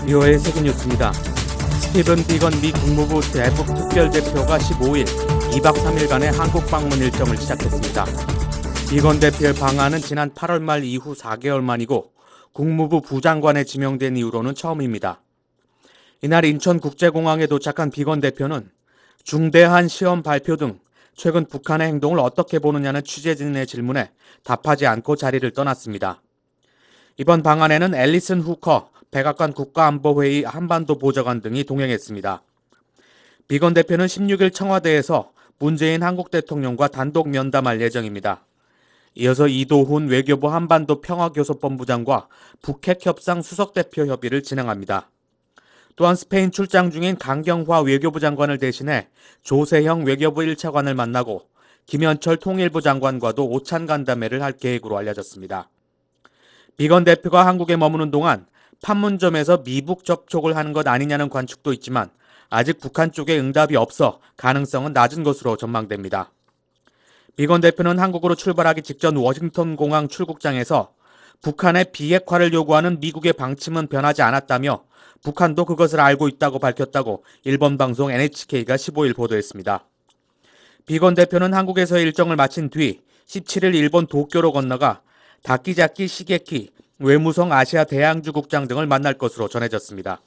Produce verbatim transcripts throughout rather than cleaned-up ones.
비오의 세계뉴스입니다. 스티븐 비건 미 국무부 대북 특별대표가 십오일 이 박 삼 일간의 한국 방문 일정을 시작했습니다. 비건 대표의 방한은 지난 팔월 말 이후 사 개월 만이고 국무부 부장관에 지명된 이후로는 처음입니다. 이날 인천국제공항에 도착한 비건 대표는 중대한 시험 발표 등 최근 북한의 행동을 어떻게 보느냐는 취재진의 질문에 답하지 않고 자리를 떠났습니다. 이번 방한에는 앨리슨 후커 백악관 국가안보회의 한반도 보좌관 등이 동행했습니다. 비건 대표는 십육일 청와대에서 문재인 한국 대통령과 단독 면담할 예정입니다. 이어서 이도훈 외교부 한반도 평화교섭본부장과 북핵협상 수석대표 협의를 진행합니다. 또한 스페인 출장 중인 강경화 외교부 장관을 대신해 조세형 외교부 일 차관을 만나고 김현철 통일부 장관과도 오찬 간담회를 할 계획으로 알려졌습니다. 비건 대표가 한국에 머무는 동안 판문점에서 미북 접촉을 하는 것 아니냐는 관측도 있지만 아직 북한 쪽에 응답이 없어 가능성은 낮은 것으로 전망됩니다. 비건 대표는 한국으로 출발하기 직전 워싱턴 공항 출국장에서 북한의 비핵화를 요구하는 미국의 방침은 변하지 않았다며 북한도 그것을 알고 있다고 밝혔다고 일본 방송 엔에이치케이가 십오일 보도했습니다. 비건 대표는 한국에서의 일정을 마친 뒤 십칠일 일본 도쿄로 건너가 다키자키 시게키 외무성 아시아 대양주 국장 등을 만날 것으로 전해졌습니다.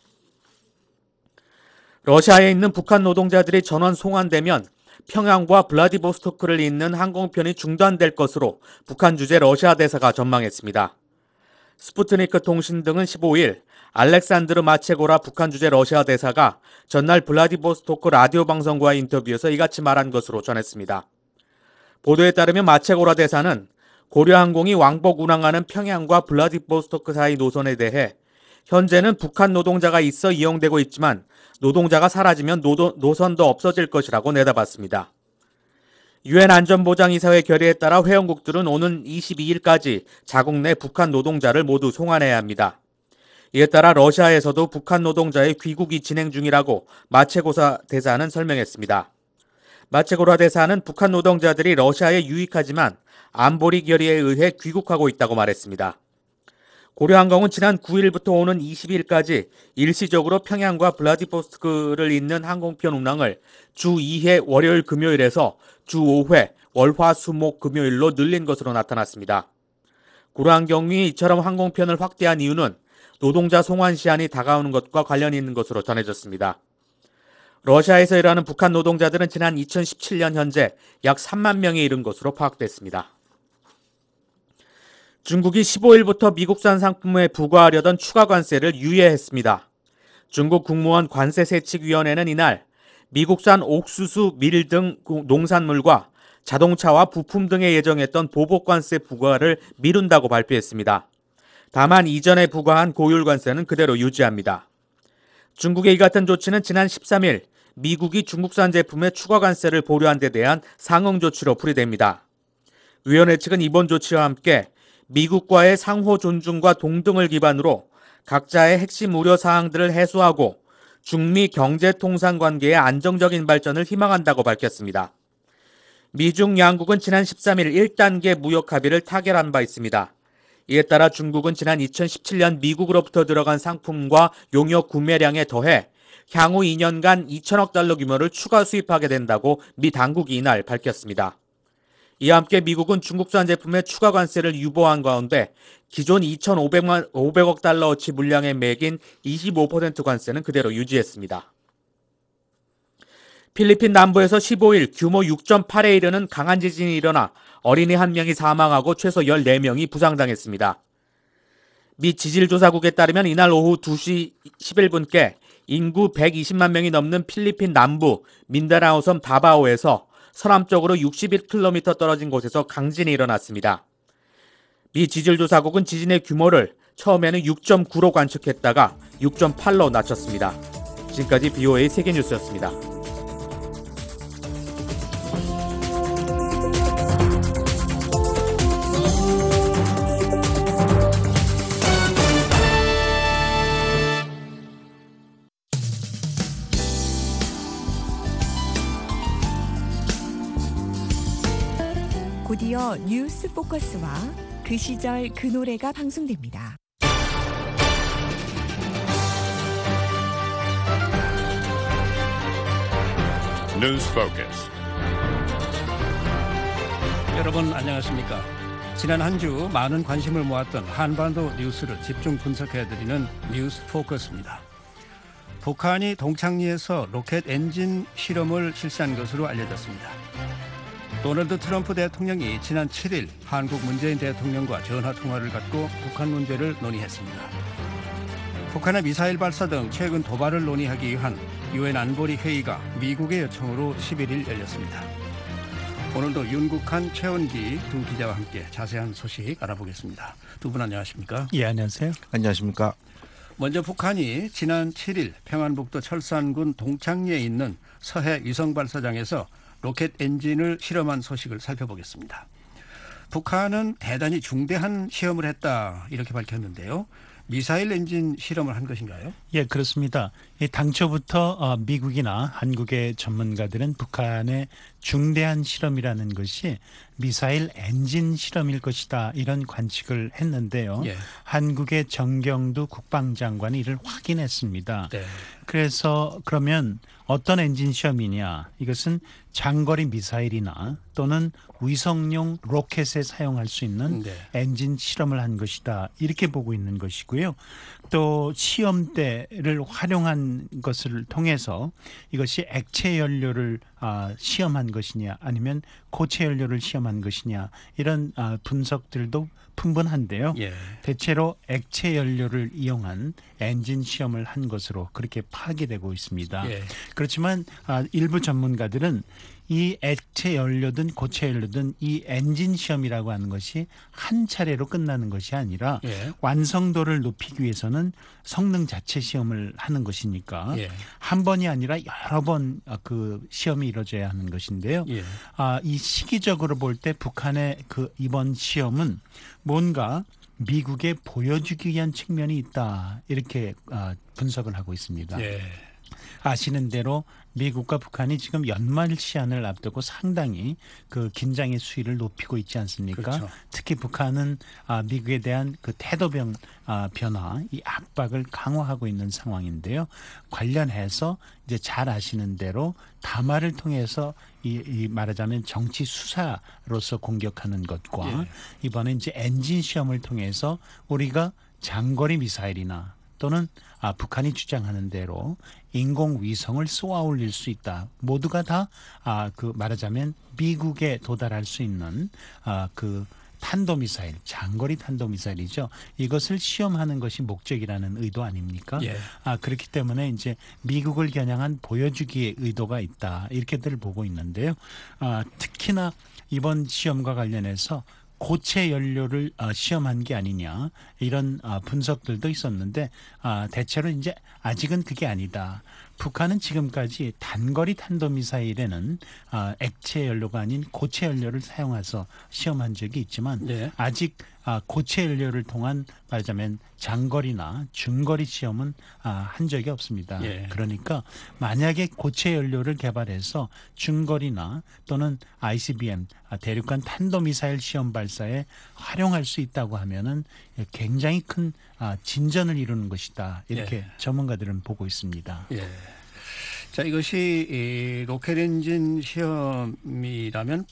러시아에 있는 북한 노동자들이 전원 송환되면 평양과 블라디보스토크를 잇는 항공편이 중단될 것으로 북한 주재 러시아 대사가 전망했습니다. 스푸트니크 통신 등은 십오일 알렉산드르 마체고라 북한 주재 러시아 대사가 전날 블라디보스토크 라디오 방송과의 인터뷰에서 이같이 말한 것으로 전했습니다. 보도에 따르면 마체고라 대사는 고려항공이 왕복 운항하는 평양과 블라디보스토크 사이 노선에 대해 현재는 북한 노동자가 있어 이용되고 있지만 노동자가 사라지면 노도, 노선도 없어질 것이라고 내다봤습니다. 유엔 안전보장이사회 결의에 따라 회원국들은 오는 이십이일까지 자국 내 북한 노동자를 모두 송환해야 합니다. 이에 따라 러시아에서도 북한 노동자의 귀국이 진행 중이라고 마체고사 대사는 설명했습니다. 마체고라 대사는 북한 노동자들이 러시아에 유익하지만 안보리 결의에 의해 귀국하고 있다고 말했습니다. 고려항공은 지난 구일부터 오는 이십일까지 일시적으로 평양과 블라디보스토크를 잇는 항공편 운항을 주 이회 월요일 금요일에서 주 오회 월화수목 금요일로 늘린 것으로 나타났습니다. 고려항공이 이처럼 항공편을 확대한 이유는 노동자 송환 시한이 다가오는 것과 관련이 있는 것으로 전해졌습니다. 러시아에서 일하는 북한 노동자들은 지난 이천십칠년 현재 약 삼만 명에 이른 것으로 파악됐습니다. 중국이 십오일부터 미국산 상품에 부과하려던 추가 관세를 유예했습니다. 중국 국무원 관세세칙위원회는 이날 미국산 옥수수, 밀 등 농산물과 자동차와 부품 등에 예정했던 보복관세 부과를 미룬다고 발표했습니다. 다만 이전에 부과한 고율관세는 그대로 유지합니다. 중국의 이 같은 조치는 지난 십삼일 미국이 중국산 제품에 추가 관세를 보류한 데 대한 상응 조치로 풀이됩니다. 위원회 측은 이번 조치와 함께 미국과의 상호 존중과 동등을 기반으로 각자의 핵심 우려 사항들을 해소하고 중미 경제통상 관계의 안정적인 발전을 희망한다고 밝혔습니다. 미중 양국은 지난 십삼일 일 단계 무역 합의를 타결한 바 있습니다. 이에 따라 중국은 지난 이천십칠년 미국으로부터 들어간 상품과 용역 구매량에 더해 향후 이 년간 이천억 달러 규모를 추가 수입하게 된다고 미 당국이 이날 밝혔습니다. 이와 함께 미국은 중국산 제품에 추가 관세를 유보한 가운데 기존 이천오백억 달러어치 물량의 매긴 이십오 퍼센트 관세는 그대로 유지했습니다. 필리핀 남부에서 십오일 규모 육 점 팔에 이르는 강한 지진이 일어나 어린이 한 명이 사망하고 최소 열네 명이 부상당했습니다. 미 지질조사국에 따르면 이날 오후 두시 십일분께 인구 백이십만 명이 넘는 필리핀 남부 민다나오 섬 다바오에서 서남쪽으로 육십일 킬로미터 떨어진 곳에서 강진이 일어났습니다. 미 지질조사국은 지진의 규모를 처음에는 육 점 구로 관측했다가 육 점 팔로 낮췄습니다. 지금까지 비오에이 세계뉴스였습니다. 곧이어 뉴스 포커스와 그 시절 그 노래가 방송됩니다. News Focus. 여러분 안녕하십니까? 지난 한 주 많은 관심을 모았던 한반도 뉴스를 집중 분석해드리는 뉴스 포커스입니다. 북한이 동창리에서 로켓 엔진 실험을 실시한 것으로 알려졌습니다. 도널드 트럼프 대통령이 지난 칠 일 한국 문재인 대통령과 전화통화를 갖고 북한 문제를 논의했습니다. 북한의 미사일 발사 등 최근 도발을 논의하기 위한 유엔 안보리 회의가 미국의 요청으로 십일 일 열렸습니다. 오늘도 윤국한, 최원기 두 기자와 함께 자세한 소식 알아보겠습니다. 두 분 안녕하십니까? 예, 안녕하세요. 안녕하십니까? 먼저 북한이 지난 칠 일 평안북도 철산군 동창리에 있는 서해 위성발사장에서 로켓 엔진을 실험한 소식을 살펴보겠습니다. 북한은 대단히 중대한 시험을 했다 이렇게 밝혔는데요. 미사일 엔진 실험을 한 것인가요? 예, 그렇습니다. 당초부터 미국이나 한국의 전문가들은 북한의 중대한 실험이라는 것이 미사일 엔진 실험일 것이다 이런 관측을 했는데요. 예. 한국의 정경두 국방장관이 이를 확인했습니다. 네. 그래서 그러면 어떤 엔진 시험이냐? 이것은 장거리 미사일이나 또는 위성용 로켓에 사용할 수 있는 네. 엔진 실험을 한 것이다. 이렇게 보고 있는 것이고요. 또 시험대를 활용한 것을 통해서 이것이 액체 연료를 시험한 것이냐 아니면 고체 연료를 시험한 것이냐 이런 분석들도 풍부한데요. 예. 대체로 액체 연료를 이용한 엔진 시험을 한 것으로 그렇게 파악되고 있습니다. 예. 그렇지만 일부 전문가들은 이 액체 연료든 고체 연료든 이 엔진 시험이라고 하는 것이 한 차례로 끝나는 것이 아니라 예. 완성도를 높이기 위해서는 성능 자체 시험을 하는 것이니까 예. 한 번이 아니라 여러 번 그 시험이 이루어져야 하는 것인데요. 예. 아, 이 시기적으로 볼 때 북한의 그 이번 시험은 뭔가 미국에 보여주기 위한 측면이 있다 이렇게 분석을 하고 있습니다. 예. 아시는 대로 미국과 북한이 지금 연말 시한을 앞두고 상당히 그 긴장의 수위를 높이고 있지 않습니까? 그렇죠. 특히 북한은 미국에 대한 그 태도 변, 변화, 이 압박을 강화하고 있는 상황인데요. 관련해서 이제 잘 아시는 대로 담화를 통해서 이, 이 말하자면 정치 수사로서 공격하는 것과 예. 이번에 이제 엔진 시험을 통해서 우리가 장거리 미사일이나 또는 아, 북한이 주장하는 대로 인공위성을 쏘아 올릴 수 있다. 모두가 다 아, 그 말하자면 미국에 도달할 수 있는 아, 그 탄도미사일, 장거리 탄도미사일이죠. 이것을 시험하는 것이 목적이라는 의도 아닙니까? 예. 아, 그렇기 때문에 이제 미국을 겨냥한 보여주기의 의도가 있다. 이렇게들 보고 있는데요. 아, 특히나 이번 시험과 관련해서 고체 연료를 시험한 게 아니냐 이런 분석들도 있었는데 대체로 이제 아직은 그게 아니다. 북한은 지금까지 단거리 탄도미사일에는 액체 연료가 아닌 고체 연료를 사용해서 시험한 적이 있지만 네. 아직 고체 연료를 통한 말하자면 장거리나 중거리 시험은 한 적이 없습니다. 예. 그러니까 만약에 고체 연료를 개발해서 중거리나 또는 아이씨비엠 대륙간 탄도미사일 시험 발사에 활용할 수 있다고 하면은 굉장히 큰 진전을 이루는 것이다. 이렇게 예. 전문가들은 보고 있습니다. 예. 자, 이것이 이 로켓 엔진 시험이라면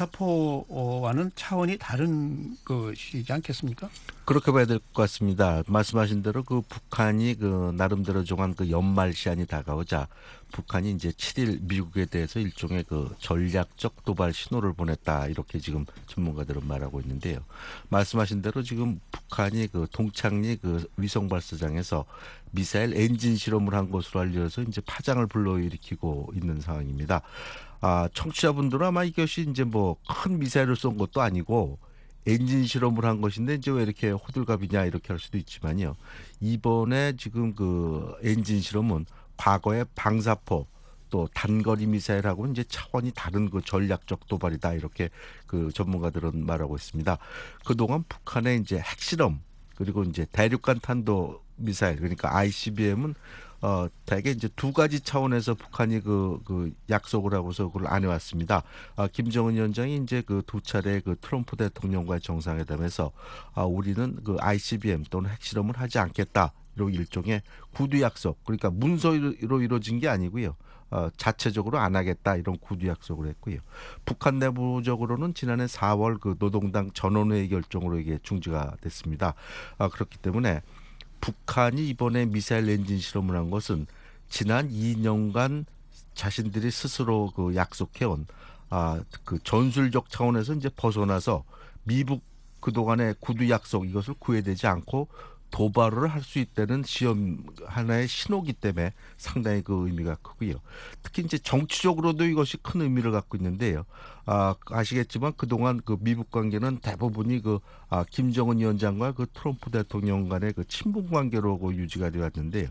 방사포와는 차원이 다른 것이지 않겠습니까? 그렇게 봐야 될 것 같습니다. 말씀하신 대로 그 북한이 그 나름대로 정한 그 연말 시한이 다가오자 북한이 이제 칠 일 미국에 대해서 일종의 그 전략적 도발 신호를 보냈다 이렇게 지금 전문가들은 말하고 있는데요. 말씀하신 대로 지금 북한이 그 동창리 그 위성 발사장에서 미사일 엔진 실험을 한 것으로 알려져서 이제 파장을 불러일으키고 있는 상황입니다. 아, 청취자분들은 아마 이것이 이제 뭐 큰 미사일을 쏜 것도 아니고 엔진 실험을 한 것인데 이제 왜 이렇게 호들갑이냐 이렇게 할 수도 있지만요. 이번에 지금 그 엔진 실험은 과거의 방사포 또 단거리 미사일하고는 이제 차원이 다른 그 전략적 도발이다 이렇게 그 전문가들은 말하고 있습니다. 그동안 북한의 이제 핵실험 그리고 이제 대륙간 탄도 미사일 그러니까 아이씨비엠은 어, 대개 이제 두 가지 차원에서 북한이 그, 그 약속을 하고서 그걸 안 해왔습니다. 아, 김정은 위원장이 이제 그 두 차례 그 트럼프 대통령과의 정상회담에서 아, 우리는 그 아이씨비엠 또는 핵실험을 하지 않겠다. 이런 일종의 구두 약속, 그러니까 문서로 이루어진 게 아니고요. 어, 자체적으로 안 하겠다 이런 구두 약속을 했고요. 북한 내부적으로는 지난해 사월 그 노동당 전원회의 결정으로 이게 중지가 됐습니다. 아, 그렇기 때문에 북한이 이번에 미사일 엔진 실험을 한 것은 지난 이 년간 자신들이 스스로 그 약속해온 아, 그 전술적 차원에서 이제 벗어나서 미국 그동안의 구두 약속 이것을 구애되지 않고 도발을 할 수 있다는 시험 하나의 신호기 때문에 상당히 그 의미가 크고요. 특히 이제 정치적으로도 이것이 큰 의미를 갖고 있는데요. 아, 아시겠지만 그동안 그 미국 관계는 대부분이 그 아, 김정은 위원장과 그 트럼프 대통령 간의 그 친분 관계로 그 유지가 되어 왔는데요.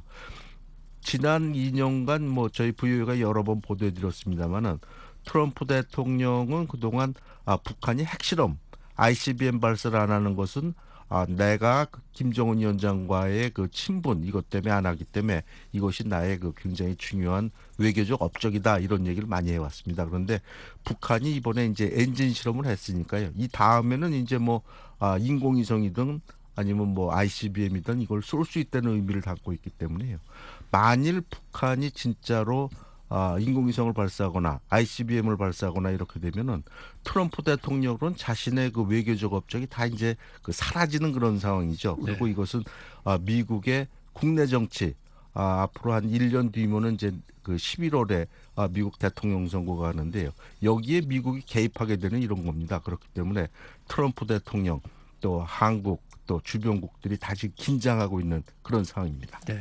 지난 이 년간 뭐 저희 브이오에이가 여러 번 보도해드렸습니다마는 트럼프 대통령은 그동안 아, 북한이 핵실험 아이씨비엠 발사를 안 하는 것은 아, 내가 그 김정은 위원장과의 그 친분 이것 때문에 안 하기 때문에 이것이 나의 그 굉장히 중요한 외교적 업적이다 이런 얘기를 많이 해왔습니다. 그런데 북한이 이번에 이제 엔진 실험을 했으니까요. 이 다음에는 이제 뭐 아, 인공위성이든 아니면 뭐 아이씨비엠이든 이걸 쏠 수 있다는 의미를 담고 있기 때문에요. 만일 북한이 진짜로 아, 인공위성을 발사하거나 아이씨비엠을 발사하거나 이렇게 되면은 트럼프 대통령은 자신의 그 외교적 업적이 다 이제 그 사라지는 그런 상황이죠. 그리고 네. 이것은 아, 미국의 국내 정치 아, 앞으로 한 일 년 뒤면은 이제 그 십일월에 아, 미국 대통령 선거가 하는데요. 여기에 미국이 개입하게 되는 이런 겁니다. 그렇기 때문에 트럼프 대통령 또 한국 또 주변국들이 다시 긴장하고 있는 그런 상황입니다. 네.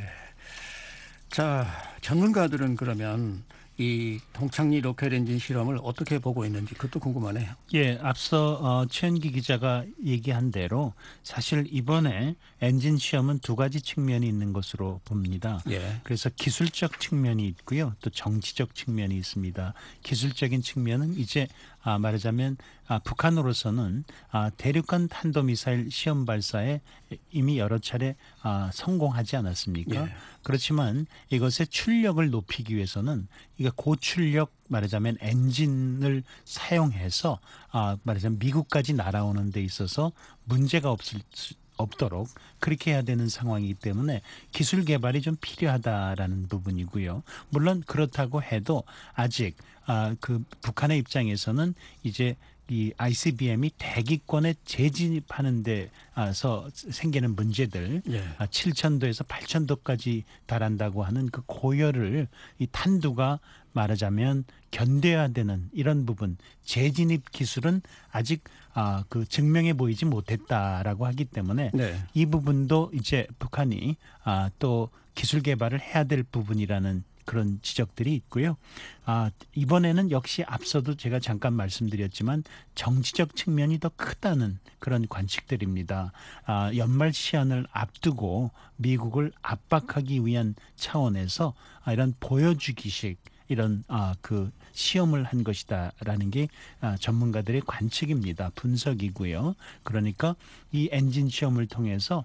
자, 전문가들은 그러면 이 동창리 로켓 엔진 실험을 어떻게 보고 있는지 그것도 궁금하네요. 예, 앞서 어, 최현기 기자가 얘기한 대로 사실 이번에 엔진 시험은 두 가지 측면이 있는 것으로 봅니다. 예. 그래서 기술적 측면이 있고요, 또 정치적 측면이 있습니다. 기술적인 측면은 이제 아, 말하자면 아, 북한으로서는 아, 대륙간 탄도미사일 시험 발사에 이미 여러 차례 아, 성공하지 않았습니까? 예. 그렇지만 이것의 출력을 높이기 위해서는 이게 고출력 말하자면 엔진을 사용해서 아, 말하자면 미국까지 날아오는 데 있어서 문제가 없을 수 없도록 그렇게 해야 되는 상황이기 때문에 기술 개발이 좀 필요하다라는 부분이고요. 물론 그렇다고 해도 아직 아, 그 북한의 입장에서는 이제 이 아이씨비엠이 대기권에 재진입하는 데서 생기는 문제들, 예. 아, 칠천 도에서 팔천 도까지 달한다고 하는 그 고열을 이 탄두가 말하자면 견뎌야 되는 이런 부분, 재진입 기술은 아직 아, 그 증명해 보이지 못했다라고 하기 때문에 네. 이 부분도 이제 북한이 아, 또 기술 개발을 해야 될 부분이라는 그런 지적들이 있고요. 아, 이번에는 역시 앞서도 제가 잠깐 말씀드렸지만 정치적 측면이 더 크다는 그런 관측들입니다. 아, 연말 시한을 앞두고 미국을 압박하기 위한 차원에서 아, 이런 보여주기식 이런 아, 그 시험을 한 것이다라는 게 아, 전문가들의 관측입니다. 분석이고요. 그러니까 이 엔진 시험을 통해서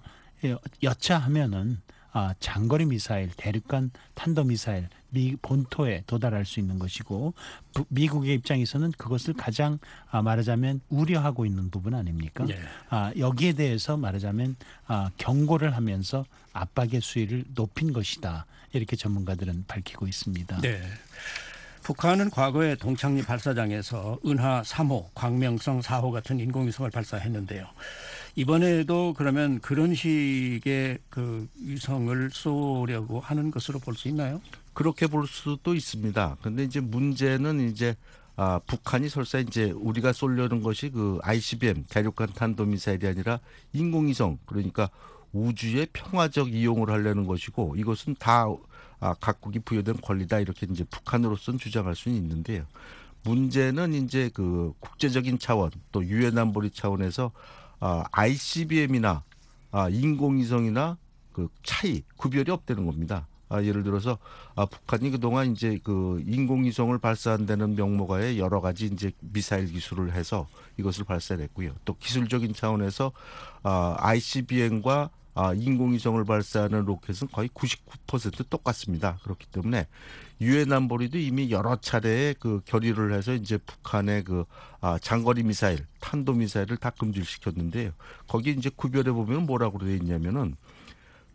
여차하면은 아, 장거리 미사일, 대륙간 탄도 미사일, 미 본토에 도달할 수 있는 것이고 부, 미국의 입장에서는 그것을 가장 아, 말하자면 우려하고 있는 부분 아닙니까? 예. 아, 여기에 대해서 말하자면 아, 경고를 하면서 압박의 수위를 높인 것이다. 이렇게 전문가들은 밝히고 있습니다. 네. 북한은 과거에 동창리 발사장에서 은하 삼 호, 광명성 사 호 같은 인공위성을 발사했는데요. 이번에도 그러면 그런 식의 그 위성을 쏘려고 하는 것으로 볼 수 있나요? 그렇게 볼 수도 있습니다. 근데 이제 문제는 이제 아, 북한이 설사 이제 우리가 쏠려는 것이 그 아이씨비엠 대륙간 탄도미사일이 아니라 인공위성 그러니까 우주의 평화적 이용을 하려는 것이고 이것은 다 아, 각국이 부여된 권리다 이렇게 이제 북한으로서는 주장할 수는 있는데요. 문제는 이제 그 국제적인 차원 또 유엔 안보리 차원에서 아, 아이씨비엠이나 아, 인공위성이나 그 차이 구별이 없다는 겁니다. 아, 예를 들어서 아, 북한이 그동안 이제 그 인공위성을 발사한다는 명목하에 여러 가지 이제 미사일 기술을 해서 이것을 발사했고요. 또 기술적인 차원에서 아, 아이씨비엠과 아, 인공위성을 발사하는 로켓은 거의 구십구 퍼센트 똑같습니다. 그렇기 때문에 유엔 안보리도 이미 여러 차례의 그 결의를 해서 이제 북한의 그 아, 장거리 미사일, 탄도 미사일을 다 금지시켰는데요. 거기 이제 구별해 보면 뭐라고 되어 있냐면은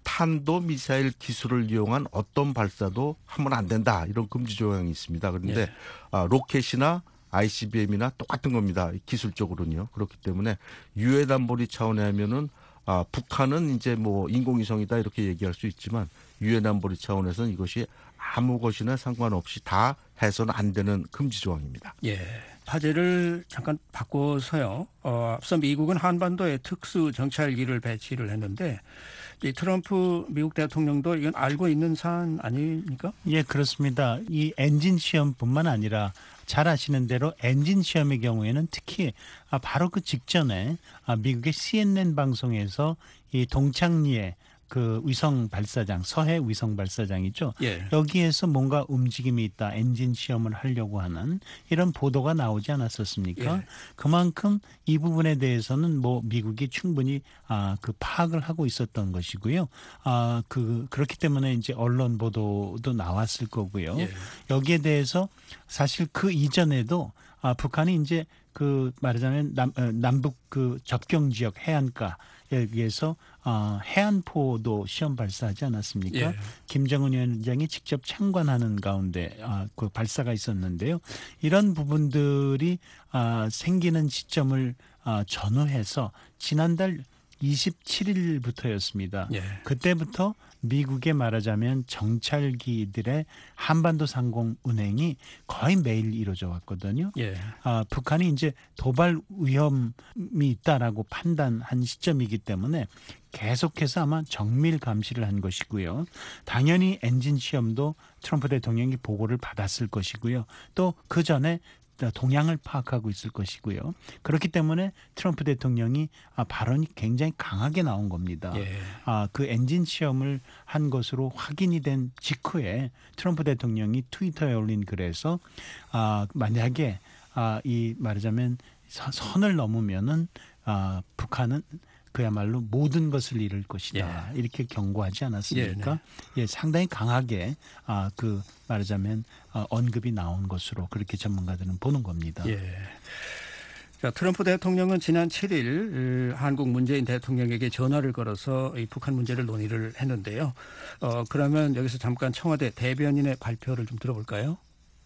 탄도 미사일 기술을 이용한 어떤 발사도 하면 안 된다. 이런 금지 조항이 있습니다. 그런데 예. 아, 로켓이나 아이씨비엠이나 똑같은 겁니다. 기술적으로는요. 그렇기 때문에 유엔 안보리 차원에 하면은 아, 북한은 이제 뭐 인공위성이다 이렇게 얘기할 수 있지만 유엔 안보리 차원에서는 이것이 아무 것이나 상관없이 다 해서는 안 되는 금지 조항입니다. 예. 화제를 잠깐 바꿔서요. 어, 앞서 미국은 한반도에 특수 정찰기를 배치를 했는데 이 트럼프 미국 대통령도 이건 알고 있는 사안 아닙니까? 예, 그렇습니다. 이 엔진 시험뿐만 아니라 잘 아시는 대로 엔진 시험의 경우에는 특히 아, 바로 그 직전에 아, 미국의 씨엔엔 방송에서 이 동창리에 그 위성 발사장, 서해 위성 발사장이죠. 예. 여기에서 뭔가 움직임이 있다, 엔진 시험을 하려고 하는 이런 보도가 나오지 않았었습니까? 예. 그만큼 이 부분에 대해서는 뭐 미국이 충분히 아, 그 파악을 하고 있었던 것이고요. 아, 그 그렇기 때문에 이제 언론 보도도 나왔을 거고요. 예. 여기에 대해서 사실 그 이전에도 아, 북한이 이제 그 말하자면 남, 어, 남북 그 접경 지역 해안가 여기에서 어, 해안포도 시험 발사하지 않았습니까? 예. 김정은 위원장이 직접 참관하는 가운데 아, 그 발사가 있었는데요. 이런 부분들이 아, 생기는 시점을 아, 전후해서 지난달 이십칠 일부터였습니다. 예. 그때부터 미국에 말하자면 정찰기들의 한반도 상공 운행이 거의 매일 이루어져 왔거든요. 예. 아, 북한이 이제 도발 위험이 있다라고 판단한 시점이기 때문에 계속해서 아마 정밀 감시를 한 것이고요. 당연히 엔진 시험도 트럼프 대통령이 보고를 받았을 것이고요. 또 그 전에 동향을 파악하고 있을 것이고요. 그렇기 때문에 트럼프 대통령이 발언이 굉장히 강하게 나온 겁니다. 예. 아, 그 엔진 시험을 한 것으로 확인이 된 직후에 트럼프 대통령이 트위터에 올린 글에서 아, 만약에 아, 이 말하자면 선을 넘으면은 아, 북한은 그야말로 모든 것을 잃을 것이다. 예. 이렇게 경고하지 않았습니까? 예, 네. 예, 상당히 강하게 아, 그 말하자면 어, 언급이 나온 것으로 그렇게 전문가들은 보는 겁니다. 예. 자, 트럼프 대통령은 지난 칠 일 한국 문재인 대통령에게 전화를 걸어서 이 북한 문제를 논의를 했는데요. 어, 그러면 여기서 잠깐 청와대 대변인의 발표를 좀 들어볼까요?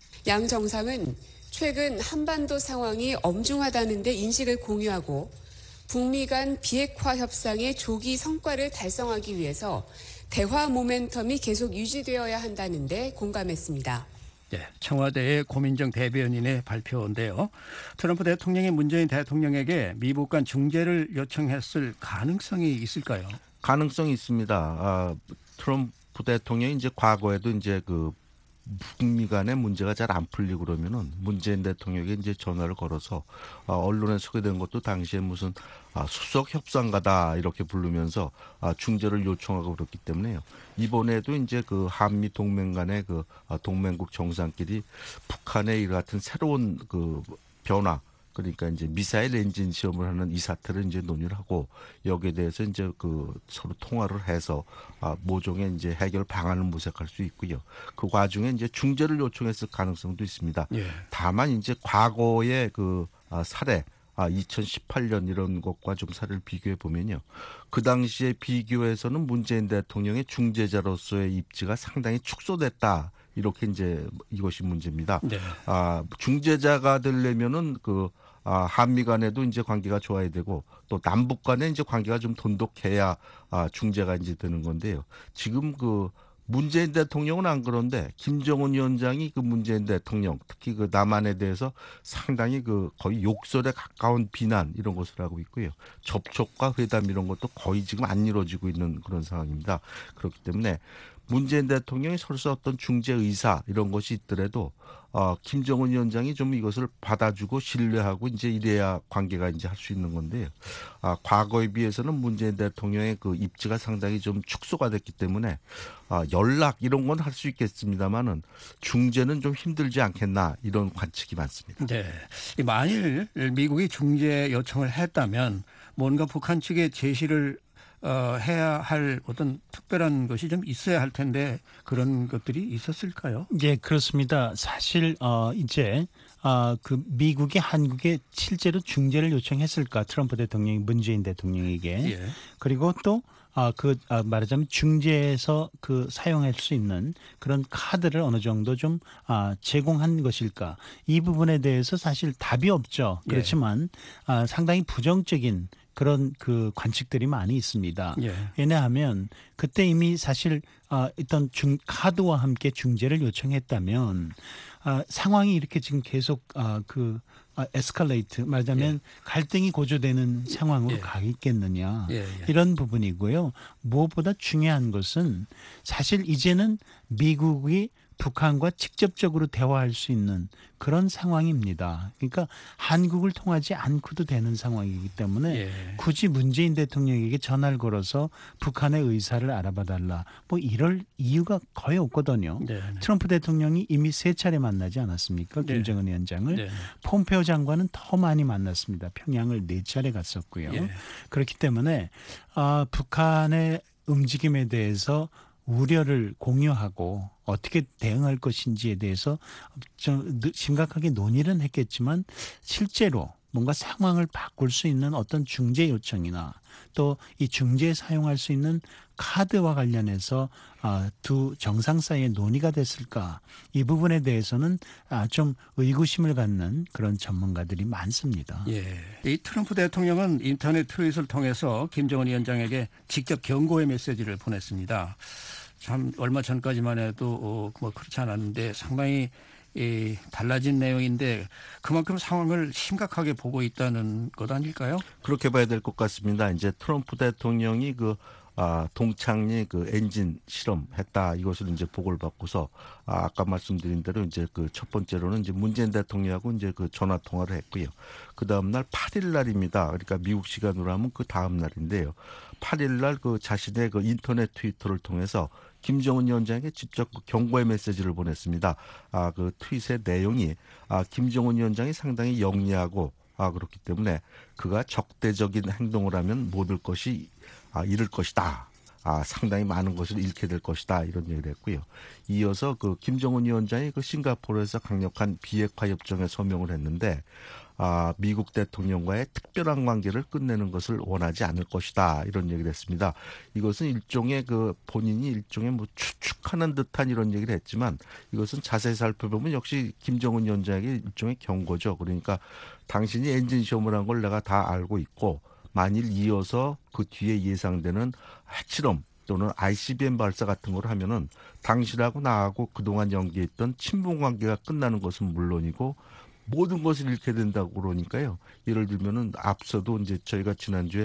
양 정상은 최근 한반도 상황이 엄중하다는 데 인식을 공유하고 북미 간 비핵화 협상의 조기 성과를 달성하기 위해서 대화 모멘텀이 계속 유지되어야 한다는 데 공감했습니다. 네, 청와대의 고민정 대변인의 발표인데요. 트럼프 대통령이 문재인 대통령에게 미국 간 중재를 요청했을 가능성이 있을까요? 가능성이 있습니다. 아, 트럼프 대통령이 이제 과거에도 이제 그 북미 간의 문제가 잘 안 풀리고 그러면은 문재인 대통령에게 이제 전화를 걸어서 아, 언론에 소개된 것도 당시에 무슨 아, 수석 협상가다 이렇게 부르면서 아, 중재를 요청하고 그렇기 때문에요. 이번에도 이제 그 한미 동맹 간의 그 아, 동맹국 정상끼리 북한의 이 같은 새로운 그 변화 그러니까 이제 미사일 엔진 시험을 하는 이 사태를 이제 논의를 하고 여기에 대해서 이제 그 서로 통화를 해서 아, 모종의 이제 해결 방안을 모색할 수 있고요. 그 과중에 이제 중재를 요청했을 가능성도 있습니다. 예. 다만 이제 과거의 그 아, 사례 아, 이천십팔 년 이런 것과 좀 사례를 비교해 보면요. 그 당시에 비교해서는 문재인 대통령의 중재자로서의 입지가 상당히 축소됐다. 이렇게 이제 이것이 문제입니다. 네. 아, 중재자가 되려면은 그 아, 한미 간에도 이제 관계가 좋아야 되고 또 남북 간에 이제 관계가 좀 돈독해야 아, 중재가 이제 되는 건데요. 지금 그 문재인 대통령은 안 그런데 김정은 위원장이 그 문재인 대통령 특히 그 남한에 대해서 상당히 그 거의 욕설에 가까운 비난 이런 것을 하고 있고요. 접촉과 회담 이런 것도 거의 지금 안 이루어지고 있는 그런 상황입니다. 그렇기 때문에 문재인 대통령이 설사 어떤 중재 의사 이런 것이 있더라도 어, 김정은 위원장이 좀 이것을 받아주고 신뢰하고 이제 이래야 관계가 이제 할 수 있는 건데요. 아, 과거에 비해서는 문재인 대통령의 그 입지가 상당히 좀 축소가 됐기 때문에 아, 연락 이런 건 할 수 있겠습니다만은 중재는 좀 힘들지 않겠나 이런 관측이 많습니다. 네. 만일 미국이 중재 요청을 했다면 뭔가 북한 측에 제시를 어, 해야 할 어떤 특별한 것이 좀 있어야 할 텐데 그런 것들이 있었을까요? 예, 그렇습니다. 사실 어, 이제 어, 그 미국이 한국에 실제로 중재를 요청했을까 트럼프 대통령이 문재인 대통령에게 예. 그리고 또 아, 그 아, 말하자면 중재에서 그 사용할 수 있는 그런 카드를 어느 정도 좀 아, 제공한 것일까? 이 부분에 대해서 사실 답이 없죠. 예. 그렇지만 아, 상당히 부정적인 그런 그 관측들이 많이 있습니다. 예. 왜냐하면 그때 이미 사실 아, 어떤 중 카드와 함께 중재를 요청했다면 아, 상황이 이렇게 지금 계속 아, 그 아, 에스컬레이트 말하자면 예. 갈등이 고조되는 상황으로 예. 가겠느냐 예, 예. 이런 부분이고요. 무엇보다 중요한 것은 사실 이제는 미국이 북한과 직접적으로 대화할 수 있는 그런 상황입니다. 그러니까 한국을 통하지 않고도 되는 상황이기 때문에 예. 굳이 문재인 대통령에게 전화를 걸어서 북한의 의사를 알아봐 달라 뭐 이럴 이유가 거의 없거든요. 네, 네. 트럼프 대통령이 이미 세 차례 만나지 않았습니까? 네. 김정은 위원장을. 네. 폼페오 장관은 더 많이 만났습니다. 평양을 네 차례 갔었고요. 예. 그렇기 때문에 아, 북한의 움직임에 대해서 우려를 공유하고 어떻게 대응할 것인지에 대해서 좀 심각하게 논의는 했겠지만 실제로 뭔가 상황을 바꿀 수 있는 어떤 중재 요청이나 또 이 중재에 사용할 수 있는 카드와 관련해서 아, 두 정상 사이에 논의가 됐을까? 이 부분에 대해서는 아, 좀 의구심을 갖는 그런 전문가들이 많습니다. 예. 이 트럼프 대통령은 인터넷 트윗을 통해서 김정은 위원장에게 직접 경고의 메시지를 보냈습니다. 참 얼마 전까지만 해도 어, 뭐 그렇지 않았는데 상당히 이 달라진 내용인데 그만큼 상황을 심각하게 보고 있다는 것 아닐까요? 그렇게 봐야 될 것 같습니다. 이제 트럼프 대통령이 그 아, 동창리 그 엔진 실험했다 이것을 이제 보고를 받고서 아, 아까 말씀드린 대로 이제 그 첫 번째로는 이제 문재인 대통령하고 이제 그 전화 통화를 했고요. 그 다음 날 팔 일 날입니다. 그러니까 미국 시간으로 하면 그 다음 날인데요. 팔 일 날 그 자신의 그 인터넷 트위터를 통해서 김정은 위원장에게 직접 그 경고의 메시지를 보냈습니다. 아, 그 트윗의 내용이 아, 김정은 위원장이 상당히 영리하고 아, 그렇기 때문에 그가 적대적인 행동을 하면 못 얻을 것이 아, 잃을 것이다. 아, 상당히 많은 것을 잃게 될 것이다. 이런 얘기를 했고요. 이어서 그 김정은 위원장이 그 싱가포르에서 강력한 비핵화 협정에 서명을 했는데 아, 미국 대통령과의 특별한 관계를 끝내는 것을 원하지 않을 것이다. 이런 얘기를 했습니다. 이것은 일종의 그 본인이 일종의 뭐 추측하는 듯한 이런 얘기를 했지만 이것은 자세히 살펴보면 역시 김정은 위원장에게 일종의 경고죠. 그러니까 당신이 엔진 시험을 한 걸 내가 다 알고 있고 만일 이어서 그 뒤에 예상되는 핵실험 또는 아이씨비엠 발사 같은 걸 하면은 당신하고 나하고 그동안 연기했던 친분 관계가 끝나는 것은 물론이고 모든 것을 잃게 된다고 그러니까요. 예를 들면은 앞서도 이제 저희가 지난주에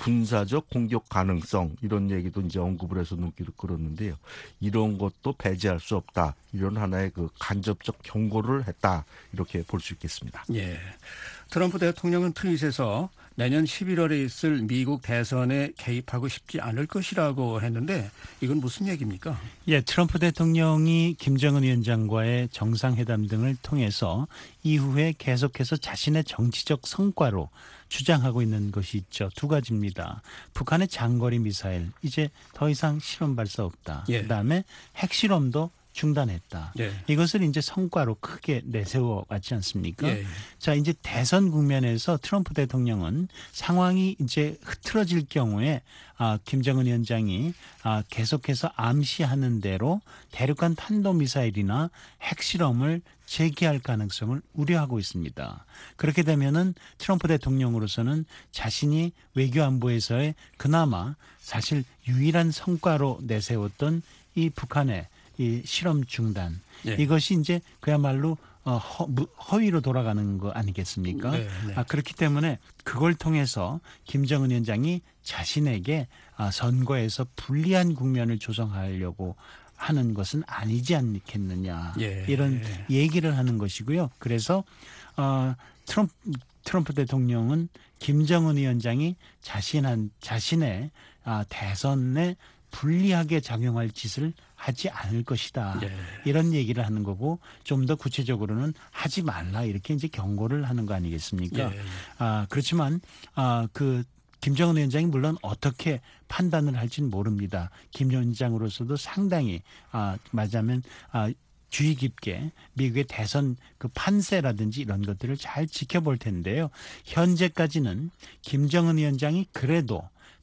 군사적 공격 가능성 이런 얘기도 이제 언급을 해서 눈길을 끌었는데요. 이런 것도 배제할 수 없다. 이런 하나의 그 간접적 경고를 했다. 이렇게 볼 수 있겠습니다. 예. 트럼프 대통령은 트윗에서 내년 십일월에 있을 미국 대선에 개입하고 싶지 않을 것이라고 했는데 이건 무슨 얘기입니까? 예, 트럼프 대통령이 김정은 위원장과의 정상회담 등을 통해서 이후에 계속해서 자신의 정치적 성과로 주장하고 있는 것이 있죠. 두 가지입니다. 북한의 장거리 미사일 이제 더 이상 실험 발사 없다. 예. 그다음에 핵실험도 중단했다. 예. 이것을 이제 성과로 크게 내세워 왔지 않습니까? 예. 자, 이제 대선 국면에서 트럼프 대통령은 상황이 이제 흐트러질 경우에 아, 김정은 위원장이 아, 계속해서 암시하는 대로 대륙간 탄도미사일이나 핵실험을 재개할 가능성을 우려하고 있습니다. 그렇게 되면은 트럼프 대통령으로서는 자신이 외교안보에서의 그나마 사실 유일한 성과로 내세웠던 이 북한의 이 실험 중단 예. 이것이 이제 그야말로 어, 허, 무, 허위로 돌아가는 거 아니겠습니까? 네, 네. 아, 그렇기 때문에 그걸 통해서 김정은 위원장이 자신에게 아, 선거에서 불리한 국면을 조성하려고 하는 것은 아니지 않겠느냐 예. 이런 얘기를 하는 것이고요. 그래서 어, 트럼프, 트럼프 대통령은 김정은 위원장이 자신한 자신의 아, 대선에 불리하게 작용할 짓을 하지 않을 것이다. 예. 이런 얘기를 하는 거고 좀 더 구체적으로는 하지 말라 이렇게 이제 경고를 하는 거 아니겠습니까? 예. 아, 그렇지만 아, 그 김정은 위원장이 물론 어떻게 판단을 할지는 모릅니다. 김 위원장으로서도 상당히 아, 말하자면 아, 주의 깊게 미국의 대선 그 판세라든지 이런 것들을 잘 지켜볼 텐데요. 현재까지는 김정은 위원장이 그래도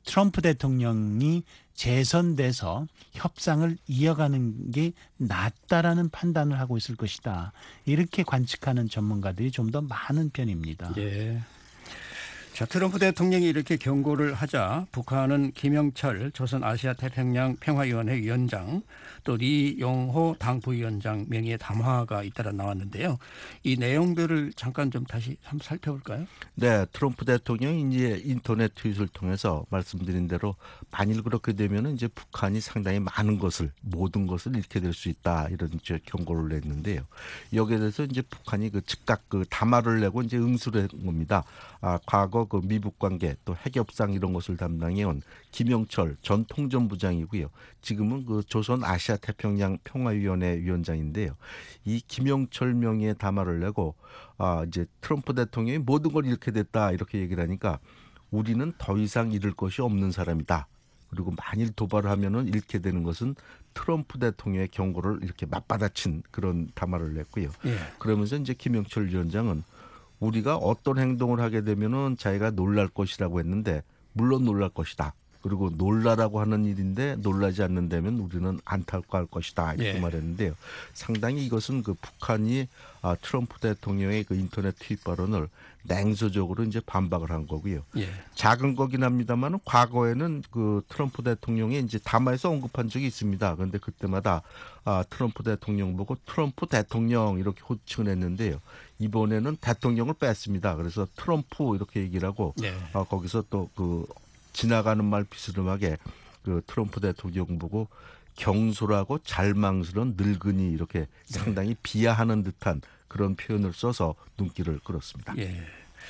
트럼프 대통령이 재선돼서 협상을 이어가는 게 낫다라는 판단을 하고 있을 것이다. 이렇게 관측하는 전문가들이 좀 더 많은 편입니다. 예. 자, 트럼프 대통령이 이렇게 경고를 하자 북한은 김영철 조선아시아태평양 평화위원회 위원장 또 리용호 당부위원장 명의의 담화가 잇따라 나왔는데요. 이 내용들을 잠깐 좀 다시 한번 살펴볼까요? 네, 트럼프 대통령이 이제 인터넷 트윗을 통해서 말씀드린 대로 만일 그렇게 되면은 이제 북한이 상당히 많은 것을 모든 것을 잃게 될 수 있다 이런 이제 경고를 냈는데요. 여기에 대해서 이제 북한이 그 즉각 그 담화를 내고 이제 응수를 한 겁니다. 아, 과거 그 미북 관계 또 핵협상 이런 것을 담당해온 김영철 전 통전부장이고요. 지금은 그 조선 아시아 태평양 평화위원회 위원장인데요. 이 김영철 명의의 담화를 내고 아, 이제 트럼프 대통령이 모든 걸 잃게 됐다 이렇게 얘기를 하니까 우리는 더 이상 잃을 것이 없는 사람이다. 그리고 만일 도발을 하면은 잃게 되는 것은 트럼프 대통령의 경고를 이렇게 맞받아친 그런 담화를 냈고요. 예. 그러면서 이제 김영철 위원장은 우리가 어떤 행동을 하게 되면은 자기가 놀랄 것이라고 했는데 물론 놀랄 것이다. 그리고 놀라라고 하는 일인데 놀라지 않는다면 우리는 안타까울 것이다 이렇게 예. 말했는데요. 상당히 이것은 그 북한이 아, 트럼프 대통령의 그 인터넷 트윗 발언을 냉소적으로 이제 반박을 한 거고요. 예. 작은 거긴 합니다만 과거에는 그 트럼프 대통령이 이제 담화에서 언급한 적이 있습니다. 그런데 그때마다 아, 트럼프 대통령 보고 트럼프 대통령 이렇게 호칭을 했는데요. 이번에는 대통령을 뺐습니다. 그래서 트럼프 이렇게 얘기를 하고 예. 아, 거기서 또 그 지나가는 말 비스름하게 그 트럼프 대통령 보고 경솔하고 잘망스러운 늙은이 이렇게 상당히 비하하는 듯한 그런 표현을 써서 눈길을 끌었습니다. 예.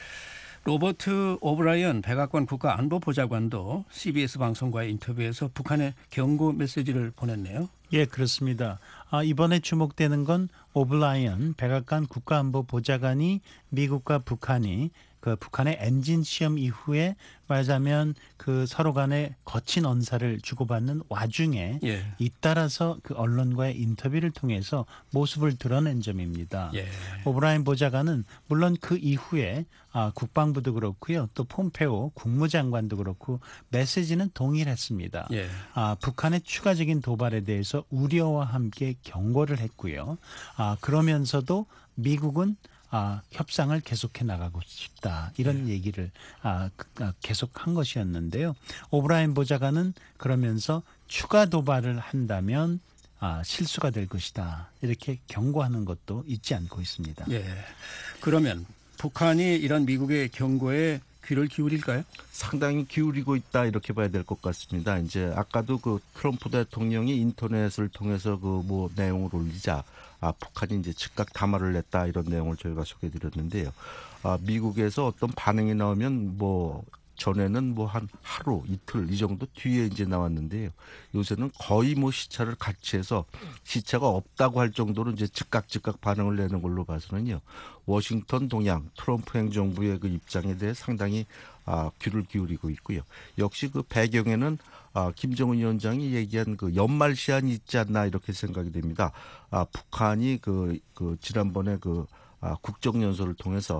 로버트 오브라이언 백악관 국가안보보좌관도 씨비에스 방송과의 인터뷰에서 북한에 경고 메시지를 보냈네요. 예, 그렇습니다. 아, 이번에 주목되는 건 오브라이언 백악관 국가안보보좌관이 미국과 북한이 그 북한의 엔진 시험 이후에 말하자면 그 서로 간에 거친 언사를 주고받는 와중에 예. 잇따라서 그 언론과의 인터뷰를 통해서 모습을 드러낸 점입니다. 예. 오브라이언 보좌관은 물론 그 이후에 아, 국방부도 그렇고요. 또 폼페오 국무장관도 그렇고 메시지는 동일했습니다. 예. 아, 북한의 추가적인 도발에 대해서 우려와 함께 경고를 했고요. 아, 그러면서도 미국은 아, 협상을 계속해 나가고 싶다. 이런 네. 얘기를 아, 아, 계속한 것이었는데요. 오브라이언 보좌관은 그러면서 추가 도발을 한다면 아, 실수가 될 것이다. 이렇게 경고하는 것도 잊지 않고 있습니다. 예. 그러면 북한이 이런 미국의 경고에 귀를 기울일까요? 상당히 기울이고 있다 이렇게 봐야 될 것 같습니다. 이제 아까도 그 트럼프 대통령이 인터넷을 통해서 그 뭐 내용을 올리자 아, 북한이 이제 즉각 담화를 냈다 이런 내용을 저희가 소개해드렸는데요. 아, 미국에서 어떤 반응이 나오면 뭐 전에는 뭐 한 하루 이틀 이 정도 뒤에 이제 나왔는데요. 요새는 거의 뭐 시차를 같이 해서 시차가 없다고 할 정도로 이제 즉각 즉각 반응을 내는 걸로 봐서는요. 워싱턴 동양 트럼프 행정부의 그 입장에 대해 상당히 아, 귀를 기울이고 있고요. 역시 그 배경에는 아, 김정은 위원장이 얘기한 그 연말 시한이 있지 않나 이렇게 생각이 됩니다. 아, 북한이 그, 그 지난번에 그 아, 국정연설을 통해서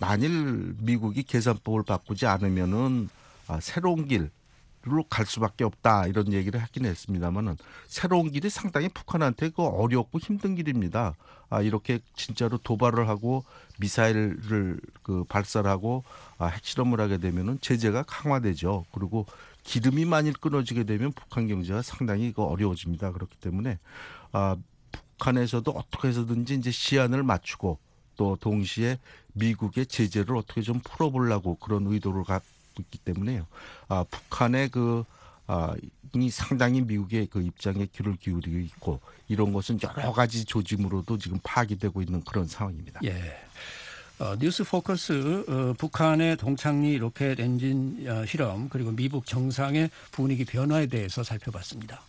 만일 미국이 계산법을 바꾸지 않으면은 아, 새로운 길로 갈 수밖에 없다 이런 얘기를 하긴 했습니다만은 새로운 길이 상당히 북한한테 그 어렵고 힘든 길입니다. 아, 이렇게 진짜로 도발을 하고 미사일을 그 발사를 하고 아, 핵실험을 하게 되면은 제재가 강화되죠. 그리고 기름이 만일 끊어지게 되면 북한 경제가 상당히 그 어려워집니다. 그렇기 때문에 아, 북한에서도 어떻게 해서든지 이제 시한을 맞추고 또 동시에 미국의 제재를 어떻게 좀 풀어보려고 그런 의도를 갖고 있기 때문에요. 아, 북한의 그 아, 이 상당히 미국의 그 입장에 귀를 기울이고 있고 이런 것은 여러 가지 조짐으로도 지금 파악되고 있는 그런 상황입니다. 예. 어, 뉴스 포커스 어, 북한의 동창리 로켓 엔진 어, 실험 그리고 미국 정상의 분위기 변화에 대해서 살펴봤습니다.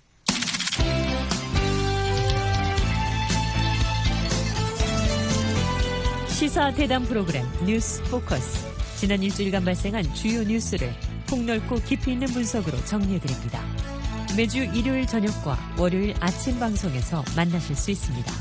시사 대담 프로그램 뉴스 포커스. 지난 일주일간 발생한 주요 뉴스를 폭넓고 깊이 있는 분석으로 정리해드립니다. 매주 일요일 저녁과 월요일 아침 방송에서 만나실 수 있습니다.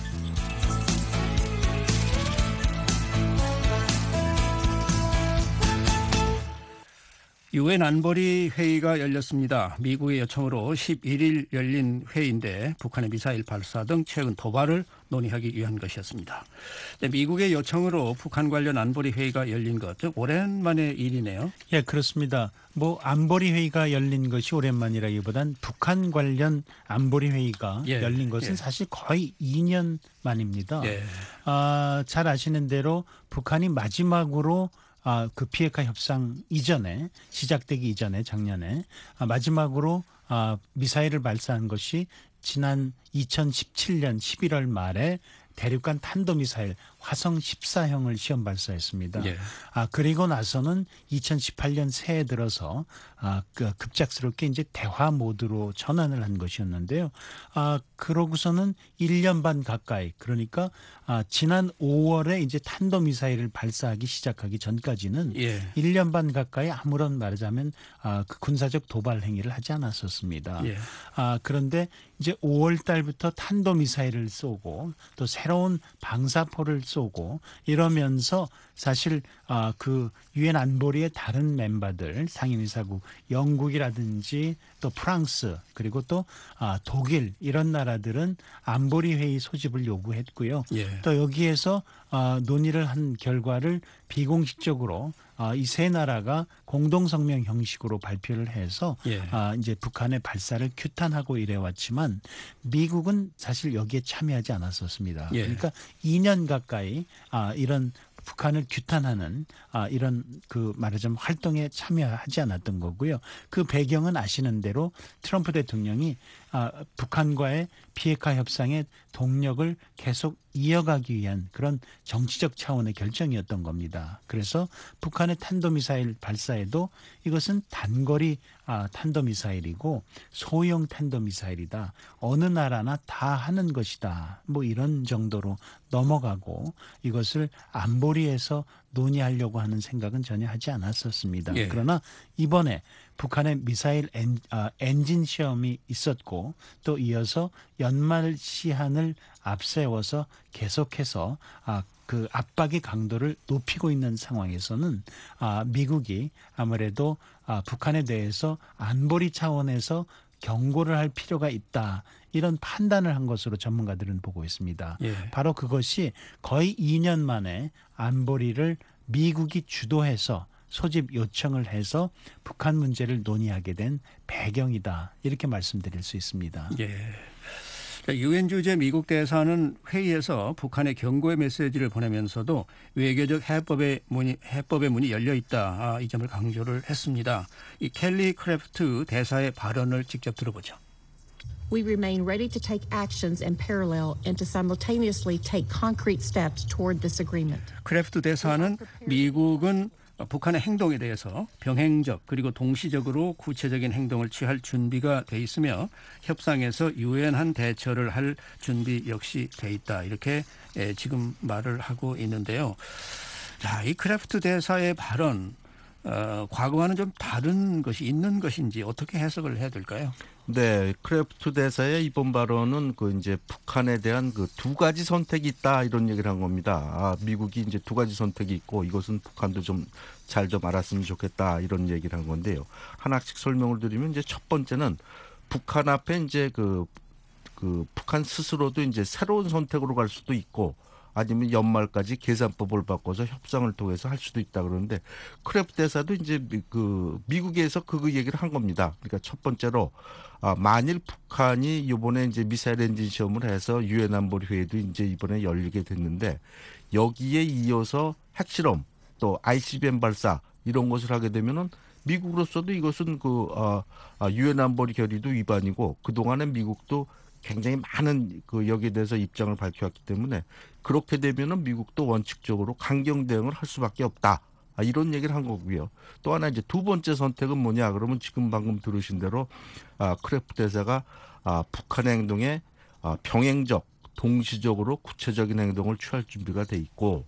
유엔 안보리 회의가 열렸습니다. 미국의 요청으로 십일 일 열린 회의인데 북한의 미사일 발사 등 최근 도발을 논의하기 위한 것이었습니다. 미국의 요청으로 북한 관련 안보리 회의가 열린 것, 즉 오랜만의 일이네요. 예, 그렇습니다. 뭐 안보리 회의가 열린 것이 오랜만이라기보단 북한 관련 안보리 회의가 예, 열린 것은 예. 사실 거의 이 년 만입니다. 예. 아, 잘 아시는 대로 북한이 마지막으로 아, 그 비핵화 협상 이전에 시작되기 이전에 작년에 아, 마지막으로 아, 미사일을 발사한 것이 지난 이천십칠 년 십일월 말에 대륙간 탄도미사일 화성 십사형을 시험 발사했습니다. 예. 아, 그리고 나서는 이천십팔 년 새해 들어서 아, 그 급작스럽게 이제 대화 모드로 전환을 한 것이었는데요. 아, 그러고서는 일 년 반 가까이, 그러니까 아, 지난 오월에 이제 탄도미사일을 발사하기 시작하기 전까지는 예. 일 년 반 가까이 아무런 말하자면 아, 그 군사적 도발 행위를 하지 않았었습니다. 예. 아, 그런데 이제 오월 달부터 탄도미사일을 쏘고 또 새로운 방사포를 쏘고 이러면서 사실 아, 그 유엔 안보리의 다른 멤버들 상임이사국 영국이라든지 또 프랑스 그리고 또 아, 독일 이런 나라들은 안보리 회의 소집을 요구했고요. 예. 또 여기에서 아, 논의를 한 결과를 비공식적으로 아, 이 세 나라가 공동성명 형식으로 발표를 해서 예. 아, 이제 북한의 발사를 규탄하고 이래왔지만 미국은 사실 여기에 참여하지 않았었습니다. 예. 그러니까 이 년 가까이 아, 이런 북한을 규탄하는 아, 이런 그 말하자면 활동에 참여하지 않았던 거고요. 그 배경은 아시는 대로 트럼프 대통령이 아, 북한과의 비핵화 협상의 동력을 계속 이어가기 위한 그런 정치적 차원의 결정이었던 겁니다. 그래서 북한의 탄도미사일 발사에도 이것은 단거리 아, 탄도미사일이고 소형 탄도미사일이다. 어느 나라나 다 하는 것이다. 뭐 이런 정도로 넘어가고 이것을 안보리에서 논의하려고 하는 생각은 전혀 하지 않았었습니다. 예. 그러나 이번에 북한의 미사일 엔, 아, 엔진 시험이 있었고 또 이어서 연말 시한을 앞세워서 계속해서 아, 그 압박의 강도를 높이고 있는 상황에서는 아, 미국이 아무래도 아, 북한에 대해서 안보리 차원에서 경고를 할 필요가 있다. 이런 판단을 한 것으로 전문가들은 보고 있습니다. 예. 바로 그것이 거의 이 년 만에 안보리를 미국이 주도해서 소집 요청을 해서 북한 문제를 논의하게 된 배경이다. 이렇게 말씀드릴 수 있습니다. 예. 유엔 주재 미국 대사는 회의에서 북한의 경고의 메시지를 보내면서도 외교적 해법의 문이 해법의 문이 열려 있다. 아, 이 점을 강조를 했습니다. 이 켈리 크래프트 대사의 발언을 직접 들어보죠. We remain ready to take actions in parallel and to simultaneously take concrete steps toward this agreement. 크래프트 대사는 미국은 북한의 행동에 대해서 병행적 그리고 동시적으로 구체적인 행동을 취할 준비가 돼 있으며 협상에서 유연한 대처를 할 준비 역시 돼 있다. 이렇게 지금 말을 하고 있는데요. 자, 이 크래프트 대사의 발언 어, 과거와는 좀 다른 것이 있는 것인지 어떻게 해석을 해야 될까요? 네, 크래프트 대사의 이번 발언은 그 이제 북한에 대한 그 두 가지 선택이 있다 이런 얘기를 한 겁니다. 아, 미국이 이제 두 가지 선택이 있고 이것은 북한도 좀 잘 좀 알았으면 좋겠다 이런 얘기를 한 건데요. 하나씩 설명을 드리면 이제 첫 번째는 북한 앞에 이제 그, 그 북한 스스로도 이제 새로운 선택으로 갈 수도 있고 아니면 연말까지 계산법을 바꿔서 협상을 통해서 할 수도 있다 그러는데 크래프트 대사도 이제 그 미국에서 그 얘기를 한 겁니다. 그러니까 첫 번째로 아, 만일 북한이 이번에 이제 미사일 엔진 시험을 해서 유엔 안보리 회의도 이제 이번에 열리게 됐는데 여기에 이어서 핵실험 또 아이씨비엠 발사 이런 것을 하게 되면은 미국으로서도 이것은 그 아, 아, 유엔 안보리 결의도 위반이고 그 동안에 미국도 굉장히 많은 그 여기에 대해서 입장을 밝혀왔기 때문에 그렇게 되면은 미국도 원칙적으로 강경 대응을 할 수밖에 없다. 아, 이런 얘기를 한 거고요. 또 하나 이제 두 번째 선택은 뭐냐? 그러면 지금 방금 들으신 대로 아, 크래프트 대사가 아, 북한의 행동에 아, 병행적, 동시적으로 구체적인 행동을 취할 준비가 돼 있고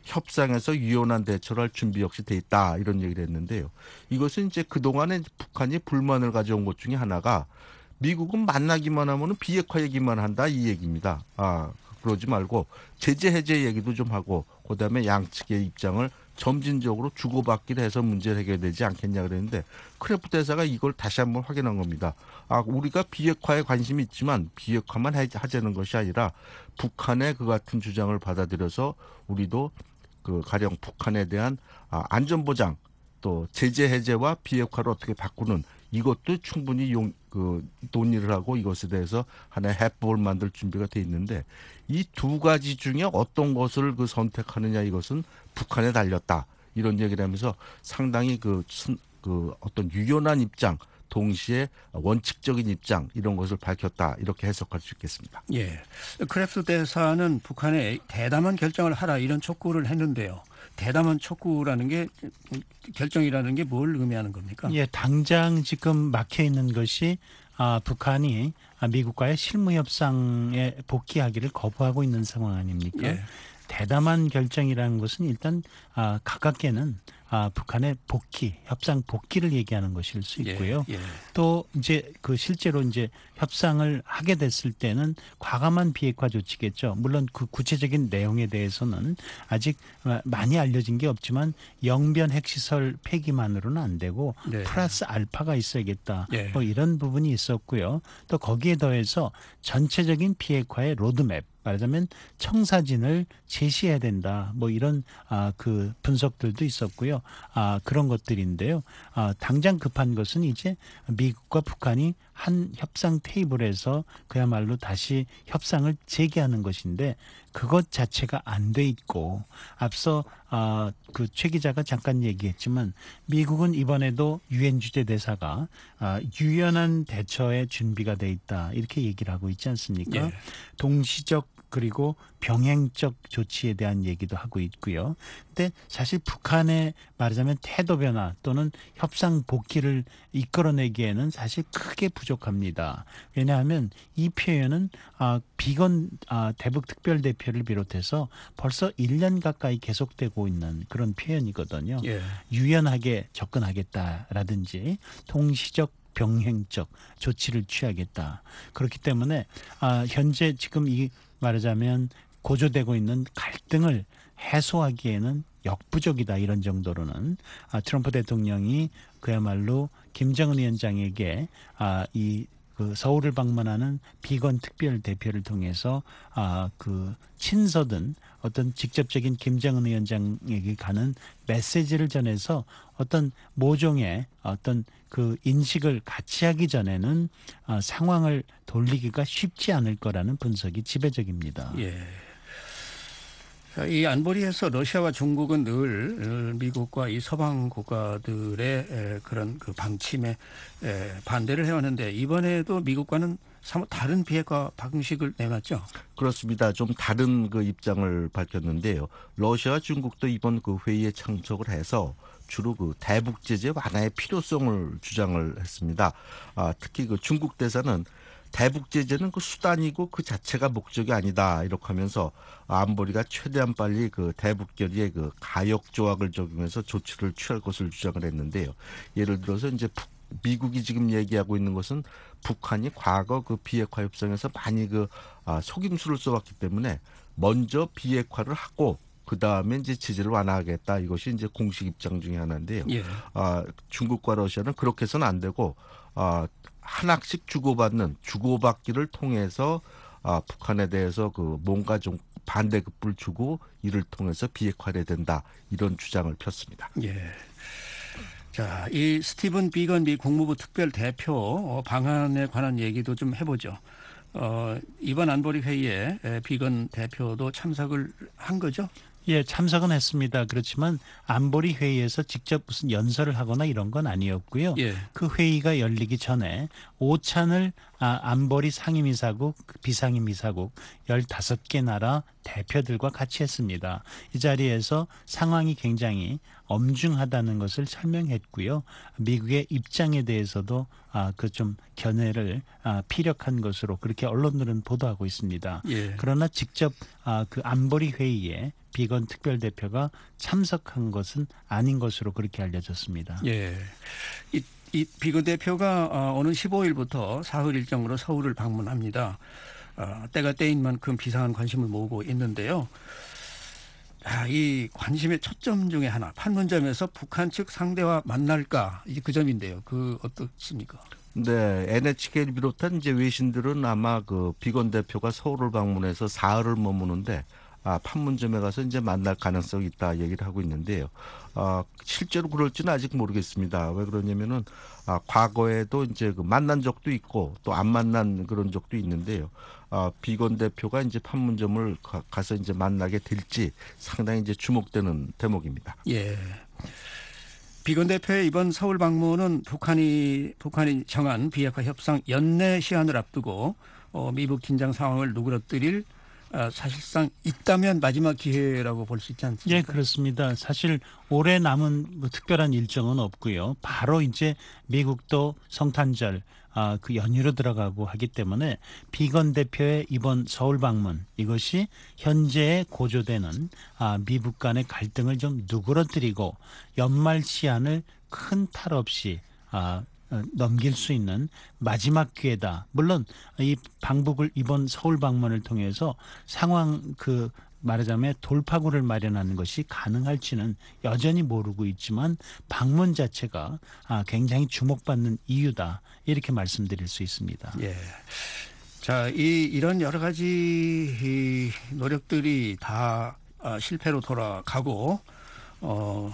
협상에서 유연한 대처를 할 준비 역시 돼 있다. 이런 얘기를 했는데요. 이것은 이제 그동안에 북한이 불만을 가져온 것 중에 하나가 미국은 만나기만 하면 비핵화 얘기만 한다 이 얘기입니다. 아, 그러지 말고 제재 해제 얘기도 좀 하고 그다음에 양측의 입장을 점진적으로 주고받기를 해서 문제를 해결되지 않겠냐 그랬는데 크래프 대사가 이걸 다시 한번 확인한 겁니다. 아, 우리가 비핵화에 관심이 있지만 비핵화만 하자는 것이 아니라 북한의 그 같은 주장을 받아들여서 우리도 그 가령 북한에 대한 아, 안전보장 또 제재 해제와 비핵화를 어떻게 바꾸는 이것도 충분히 용, 그 논의를 하고 이것에 대해서 하나의 해법을 만들 준비가 돼 있는데 이 두 가지 중에 어떤 것을 그 선택하느냐 이것은 북한에 달렸다 이런 얘기를 하면서 상당히 그, 그 어떤 유연한 입장 동시에 원칙적인 입장 이런 것을 밝혔다 이렇게 해석할 수 있겠습니다. 예, 크래프트 대사는 북한에 대담한 결정을 하라 이런 촉구를 했는데요. 대담한 촉구라는 게 결정이라는 게 뭘 의미하는 겁니까? 예, 당장 지금 막혀 있는 것이 아, 북한이 미국과의 실무 협상에 복귀하기를 거부하고 있는 상황 아닙니까? 예. 대담한 결정이라는 것은 일단 아, 가깝게는 아, 북한의 복귀, 협상 복귀를 얘기하는 것일 수 있고요. 예, 예. 또 이제 그 실제로 이제 협상을 하게 됐을 때는 과감한 비핵화 조치겠죠. 물론 그 구체적인 내용에 대해서는 아직 많이 알려진 게 없지만 영변 핵시설 폐기만으로는 안 되고 네. 플러스 알파가 있어야겠다. 예. 뭐 이런 부분이 있었고요. 또 거기에 더해서 전체적인 비핵화의 로드맵. 말하자면 청사진을 제시해야 된다. 뭐 이런 아, 그 분석들도 있었고요. 아, 그런 것들인데요. 아, 당장 급한 것은 이제 미국과 북한이 한 협상 테이블에서 그야말로 다시 협상을 재개하는 것인데 그것 자체가 안 돼 있고 앞서 아, 그 최 기자가 잠깐 얘기했지만 미국은 이번에도 유엔 주재 대사가 아, 유연한 대처에 준비가 돼 있다 이렇게 얘기를 하고 있지 않습니까? 예. 동시적 그리고 병행적 조치에 대한 얘기도 하고 있고요. 근데 사실 북한의 말하자면 태도 변화 또는 협상 복귀를 이끌어내기에는 사실 크게 부족합니다. 왜냐하면 이 표현은 아, 비건 아, 대북 특별대표를 비롯해서 벌써 일 년 가까이 계속되고 있는 그런 표현이거든요. 예. 유연하게 접근하겠다라든지 동시적 병행적 조치를 취하겠다. 그렇기 때문에 아, 현재 지금 이 말하자면 고조되고 있는 갈등을 해소하기에는 역부족이다 이런 정도로는 아, 트럼프 대통령이 그야말로 김정은 위원장에게 아, 이 그 서울을 방문하는 비건 특별 대표를 통해서 아, 그 친서든 어떤 직접적인 김정은 위원장에게 가는 메시지를 전해서 어떤 모종의 어떤 그 인식을 같이 하기 전에는 아, 상황을 돌리기가 쉽지 않을 거라는 분석이 지배적입니다. 예. 자, 이 안보리에서 러시아와 중국은 늘 미국과 이 서방 국가들의 그런 그 방침에 반대를 해왔는데 이번에도 미국과는 사뭇 다른 비핵화 방식을 내놨죠. 그렇습니다. 좀 다른 그 입장을 밝혔는데요. 러시아와 중국도 이번 그 회의에 참석을 해서 주로 그 대북 제재 완화의 필요성을 주장을 했습니다. 아, 특히 그 중국 대사는 대북 제재는 그 수단이고 그 자체가 목적이 아니다 이렇게 하면서 안보리가 최대한 빨리 그 대북 결의에 그 가역 조약을 적용해서 조치를 취할 것을 주장을 했는데요. 예를 들어서 이제 북, 미국이 지금 얘기하고 있는 것은 북한이 과거 그 비핵화 협상에서 많이 그 아, 속임수를 써왔기 때문에 먼저 비핵화를 하고 그 다음에 이제 제재를 완화하겠다 이것이 이제 공식 입장 중에 하나인데요. 예. 아, 중국과 러시아는 그렇게 해서는 안 되고 아, 하나씩 주고받는 주고받기를 통해서 아, 북한에 대해서 그 뭔가 좀 반대급부를 주고 이를 통해서 비핵화해야 된다 이런 주장을 폈습니다. 예. 자, 이 스티븐 비건 미 국무부 특별 대표 방안에 관한 얘기도 좀 해보죠. 어, 이번 안보리 회의에 비건 대표도 참석을 한 거죠? 예, 참석은 했습니다. 그렇지만 안보리 회의에서 직접 무슨 연설을 하거나 이런 건 아니었고요. 예. 그 회의가 열리기 전에 오찬을 아, 안보리 상임이사국, 비상임이사국 열다섯 개 나라 대표들과 같이 했습니다. 이 자리에서 상황이 굉장히 엄중하다는 것을 설명했고요. 미국의 입장에 대해서도 아, 그 좀 견해를 아, 피력한 것으로 그렇게 언론들은 보도하고 있습니다. 예. 그러나 직접 아, 그 안보리 회의에 비건 특별대표가 참석한 것은 아닌 것으로 그렇게 알려졌습니다. 예. 이, 이 비건 대표가 어, 오는 십오일부터 사흘 일정으로 서울을 방문합니다. 어, 때가 때인 만큼 비상한 관심을 모으고 있는데요. 아, 이 관심의 초점 중에 하나, 판문점에서 북한 측 상대와 만날까, 이제 그 점인데요. 그 어떻습니까? 네, 엔에이치케이를 비롯한 이제 외신들은 아마 그 비건 대표가 서울을 방문해서 사흘을 머무는데 아, 판문점에 가서 이제 만날 가능성이 있다 얘기를 하고 있는데요. 아, 실제로 그럴지는 아직 모르겠습니다. 왜 그러냐면은 아, 과거에도 이제 그 만난 적도 있고 또 안 만난 그런 적도 있는데요. 아, 비건 대표가 이제 판문점을 가, 가서 이제 만나게 될지 상당히 이제 주목되는 대목입니다. 예. 비건 대표의 이번 서울 방문은 북한이 북한이 정한 비핵화 협상 연내 시한을 앞두고 어, 미북 긴장 상황을 누그러뜨릴 어, 사실상 있다면 마지막 기회라고 볼 수 있지 않습니까? 예, 그렇습니다. 사실 올해 남은 뭐 특별한 일정은 없고요. 바로 이제 미국도 성탄절 아, 그 연휴로 들어가고 하기 때문에 비건 대표의 이번 서울 방문 이것이 현재에 고조되는 아, 미북 간의 갈등을 좀 누그러뜨리고 연말 시한을 큰 탈 없이 아, 넘길 수 있는 마지막 기회다. 물론 이 방북을 이번 서울 방문을 통해서 상황 그 말하자면 돌파구를 마련하는 것이 가능할지는 여전히 모르고 있지만 방문 자체가 굉장히 주목받는 이유다. 이렇게 말씀드릴 수 있습니다. 예. 자, 이 이런 여러 가지 이 노력들이 다 실패로 돌아가고 어.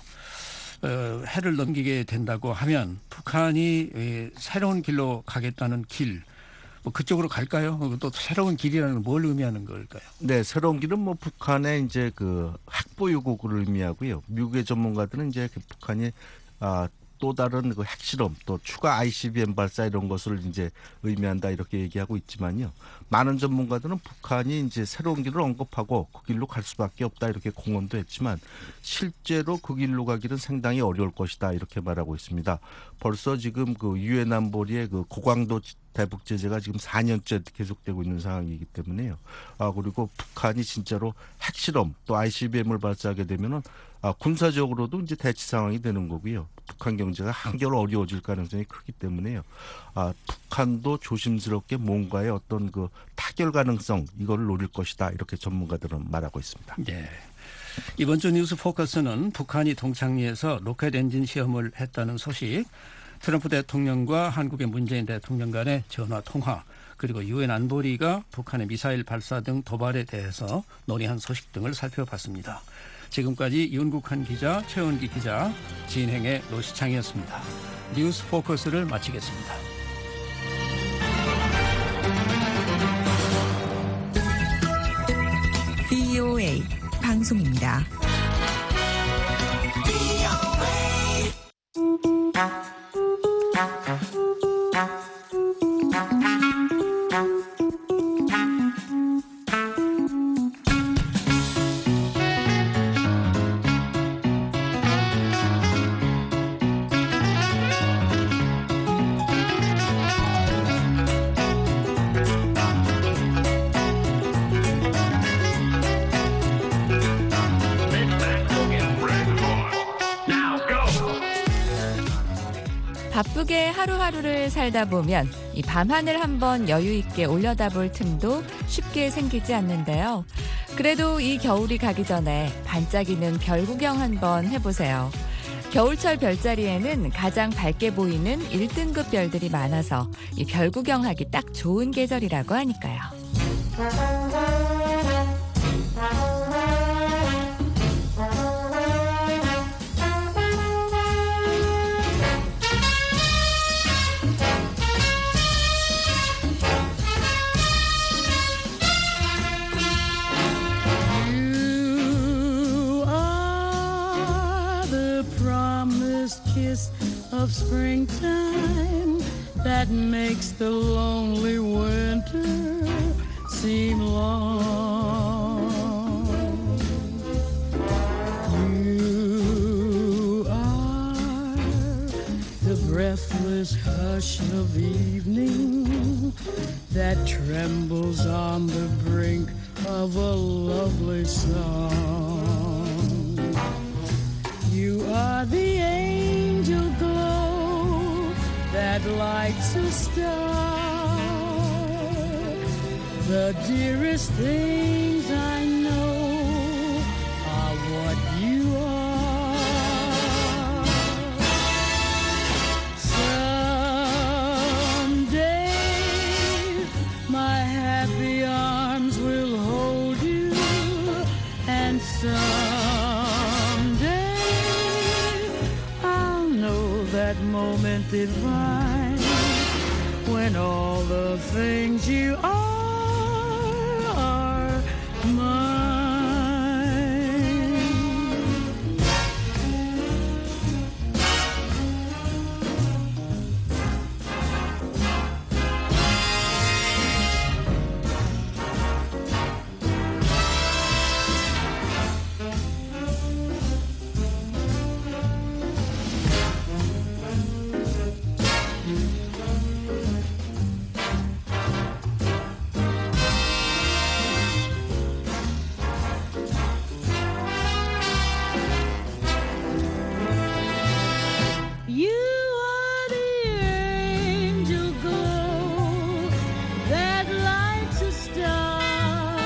어, 해를 넘기게 된다고 하면 북한이 새로운 길로 가겠다는 길, 뭐 그쪽으로 갈까요? 또 새로운 길이라는 건 뭘 의미하는 걸까요? 네, 새로운 길은 뭐 북한의 이제 그 핵보유국을 의미하고요. 미국의 전문가들은 이제 그 북한이 아, 또 다른 그 핵실험, 또 추가 아이씨비엠 발사 이런 것을 이제 의미한다 이렇게 얘기하고 있지만요. 많은 전문가들은 북한이 이제 새로운 길을 언급하고 그 길로 갈 수밖에 없다 이렇게 공언도 했지만 실제로 그 길로 가기는 상당히 어려울 것이다 이렇게 말하고 있습니다. 벌써 지금 그 유엔 안보리의 그 고강도 대북 제재가 지금 사 년째 계속되고 있는 상황이기 때문에요. 아, 그리고 북한이 진짜로 핵실험 또 아이씨비엠을 발사하게 되면은 아, 군사적으로도 이제 대치 상황이 되는 거고요. 북한 경제가 한결 어려워질 가능성이 크기 때문에요. 아, 북한도 조심스럽게 뭔가의 어떤 그 타결 가능성 이거를 노릴 것이다 이렇게 전문가들은 말하고 있습니다. 네. 이번 주 뉴스 포커스는 북한이 동창리에서 로켓 엔진 시험을 했다는 소식, 트럼프 대통령과 한국의 문재인 대통령 간의 전화 통화, 그리고 유엔 안보리가 북한의 미사일 발사 등 도발에 대해서 논의한 소식 등을 살펴봤습니다. 지금까지 윤국한 기자, 최원기 기자, 진행의 노시창이었습니다. 뉴스 포커스를 마치겠습니다. 브이오에이 방송입니다. 바쁘게 하루하루를 살다 보면 이 밤하늘 한번 여유 있게 올려다볼 틈도 쉽게 생기지 않는데요. 그래도 이 겨울이 가기 전에 반짝이는 별 구경 한번 해보세요. 겨울철 별자리에는 가장 밝게 보이는 일 등급 별들이 많아서 이 별 구경하기 딱 좋은 계절이라고 하니까요. Of springtime that makes the lonely winter seem long. You are the breathless hush of evening that trembles on the brink of a lovely song. You are the angel glow that lights a star. The dearest things I know are someday I'll know that moment divine when all the things you are are mine. You are the angel glow that lights a star.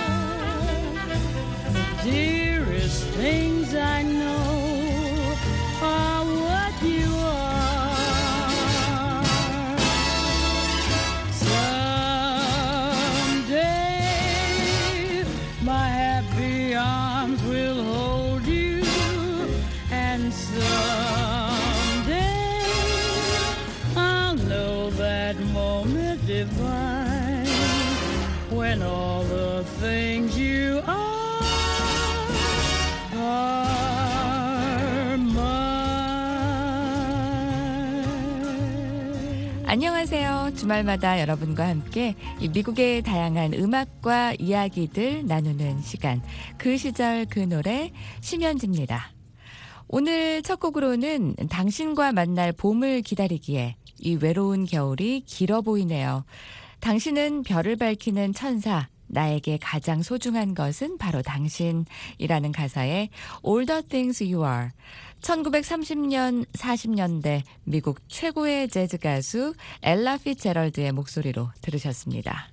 The dearest things I know are what you are. Someday my happy arms will hold you, and someday I'll know that moment divine when all the things you are are mine. 안녕하세요. 주말마다 여러분과 함께 이 미국의 다양한 음악과 이야기들 나누는 시간. 그 시절 그 노래 심연지입니다. 오늘 첫 곡으로는 당신과 만날 봄을 기다리기에 이 외로운 겨울이 길어 보이네요. 당신은 별을 밝히는 천사, 나에게 가장 소중한 것은 바로 당신이라는 가사의 All the things you are. 천구백삼십 년, 사십 년대 미국 최고의 재즈 가수 엘라 피츠제럴드의 목소리로 들으셨습니다.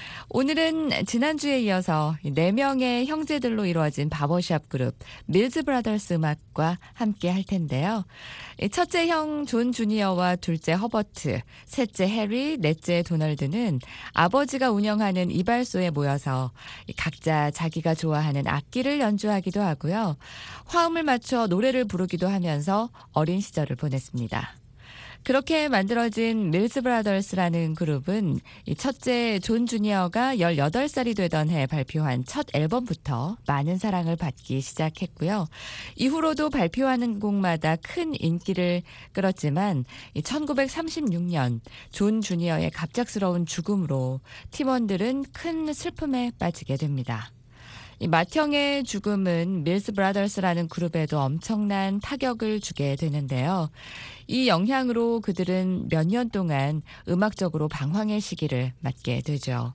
오늘은 지난주에 이어서 네 명의 형제들로 이루어진 바버샵 그룹 밀즈 브라더스 음악과 함께 할 텐데요. 첫째 형 존 주니어와 둘째 허버트, 셋째 해리, 넷째 도널드는 아버지가 운영하는 이발소에 모여서 각자 자기가 좋아하는 악기를 연주하기도 하고요. 화음을 맞춰 노래를 부르기도 하면서 어린 시절을 보냈습니다. 그렇게 만들어진 밀즈 브라더스라는 그룹은 이 첫째 존 주니어가 열여덟 살이 되던 해 발표한 첫 앨범부터 많은 사랑을 받기 시작했고요. 이후로도 발표하는 곡마다 큰 인기를 끌었지만 이 천구백삼십육 년 존 주니어의 갑작스러운 죽음으로 팀원들은 큰 슬픔에 빠지게 됩니다. 이 맏형의 죽음은 밀즈 브라더스라는 그룹에도 엄청난 타격을 주게 되는데요. 이 영향으로 그들은 몇 년 동안 음악적으로 방황의 시기를 맞게 되죠.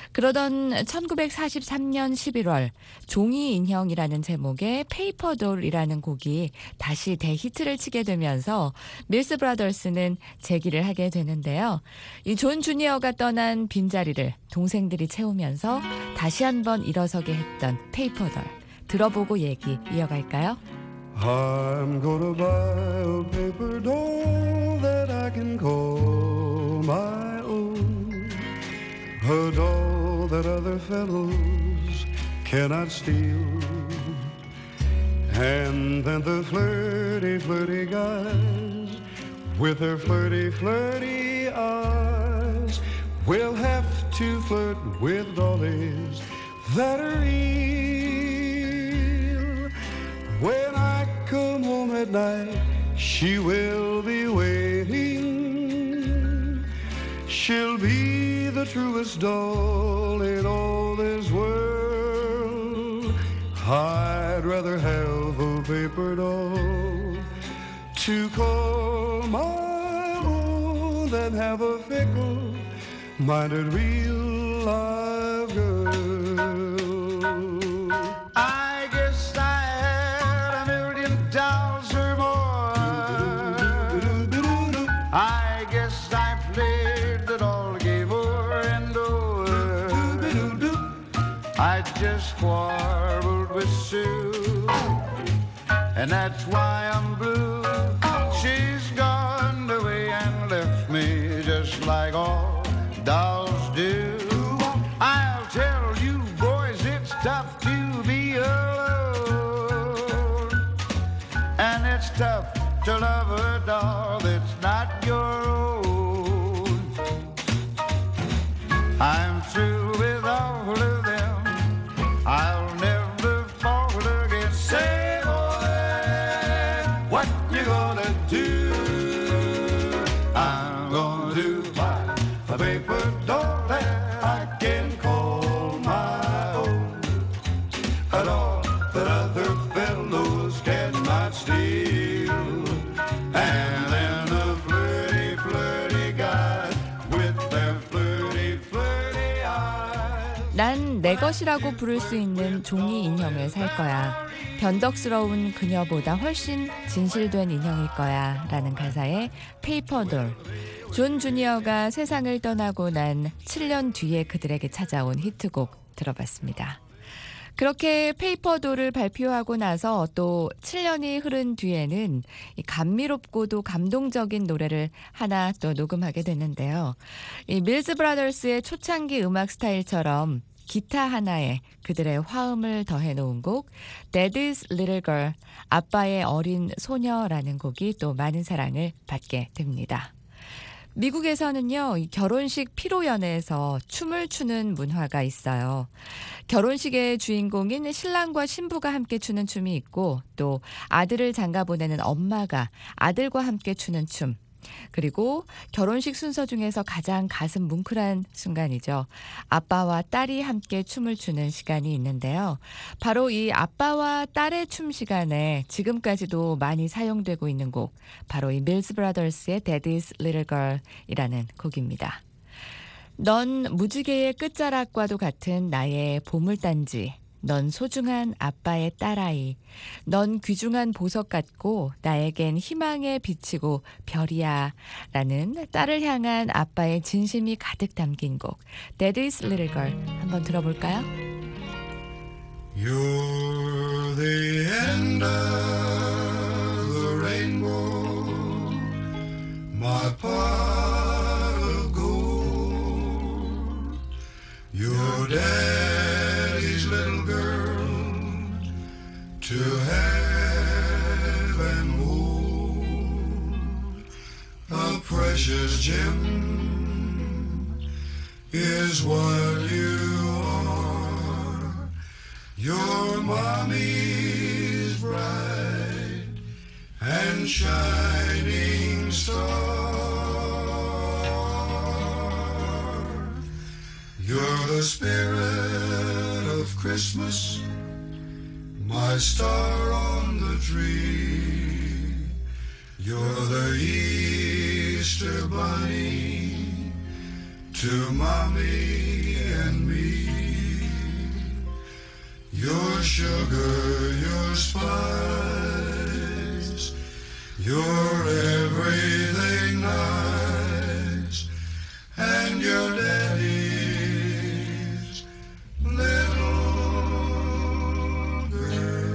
그러던 천구백사십삼 년 십일월 종이 인형이라는 제목의 페이퍼돌이라는 곡이 다시 대히트를 치게 되면서 밀즈 브라더스는 재기를 하게 되는데요. 이 존 주니어가 떠난 빈자리를 동생들이 채우면서 다시 한번 일어서게 했던 페이퍼돌. 들어보고 얘기 이어갈까요? I'm gonna buy a paper doll that I can call my own, a doll that other fellows cannot steal. And then the flirty, flirty guys with their flirty, flirty eyes will have to flirt with dollies that are real. When I come home at night, she will be waiting. She'll be the truest doll in all this world. I'd rather have a paper doll to call my own than have a fickle-minded real live girl. I guess I had a million dolls or more. I guess I played the doll game over and over. I just quarreled with Sue, and that's why I'm blue. She's gone away and left me just like all dolls do. I'll tell you boys, it's tough to be alone. tough to love a doll that's not your own. I'm through with all of them. I'll never fall again. Say, boy, what you gonna do? I'm gonna do buy a paper doll that I can call my own. A doll that other fellows cannot steal. And then the flirty, flirty guys with their flirty, flirty eyes. 난 내 것이라고 부를 수 있는 종이 인형을 살 거야. 변덕스러운 그녀보다 훨씬 진실된 인형일 거야. 라는 가사의 페이퍼돌. 존 주니어가 세상을 떠나고 난 칠 년 뒤에 그들에게 찾아온 히트곡 들어봤습니다. 그렇게 페이퍼돌을 발표하고 나서 또 칠 년이 흐른 뒤에는 이 감미롭고도 감동적인 노래를 하나 또 녹음하게 됐는데요. 이 밀즈 브라더스의 초창기 음악 스타일처럼 기타 하나에 그들의 화음을 더해 놓은 곡 Daddy's Little Girl, 아빠의 어린 소녀라는 곡이 또 많은 사랑을 받게 됩니다. 미국에서는요, 이 결혼식 피로연회에서 춤을 추는 문화가 있어요. 결혼식의 주인공인 신랑과 신부가 함께 추는 춤이 있고 또 아들을 장가 보내는 엄마가 아들과 함께 추는 춤. 그리고 결혼식 순서 중에서 가장 가슴 뭉클한 순간이죠. 아빠와 딸이 함께 춤을 추는 시간이 있는데요. 바로 이 아빠와 딸의 춤 시간에 지금까지도 많이 사용되고 있는 곡, 바로 이 밀즈 브라더스의 Daddy's Little Girl이라는 곡입니다. 넌 무지개의 끝자락과도 같은 나의 보물단지. 넌 소중한 아빠의 딸아이. 넌 귀중한 보석 같고 나에겐 희망의 빛이고 별이야. 라는 딸을 향한 아빠의 진심이 가득 담긴 곡 Daddy's Little Girl 한번 들어볼까요? You're the end of the rainbow, my pot of gold. You're daddy's little girl to have and hold. A precious gem is what you are. Your mommy's bright and shining star. You're the spirit of Christmas, my star on the tree. You're the Easter bunny to mommy and me. Your sugar, your spice, your everything nice, and your daddy's little girl.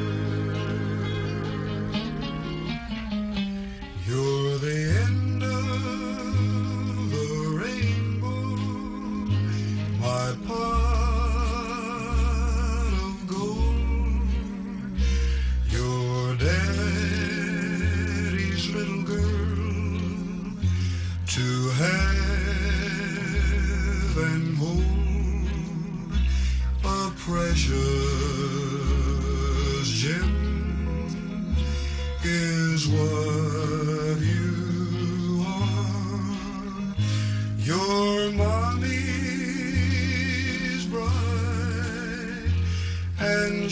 You're the end of the rainbow, my pot of gold. Your daddy's little girl to have and hold. A precious gem is what you are. Your mommy's bright and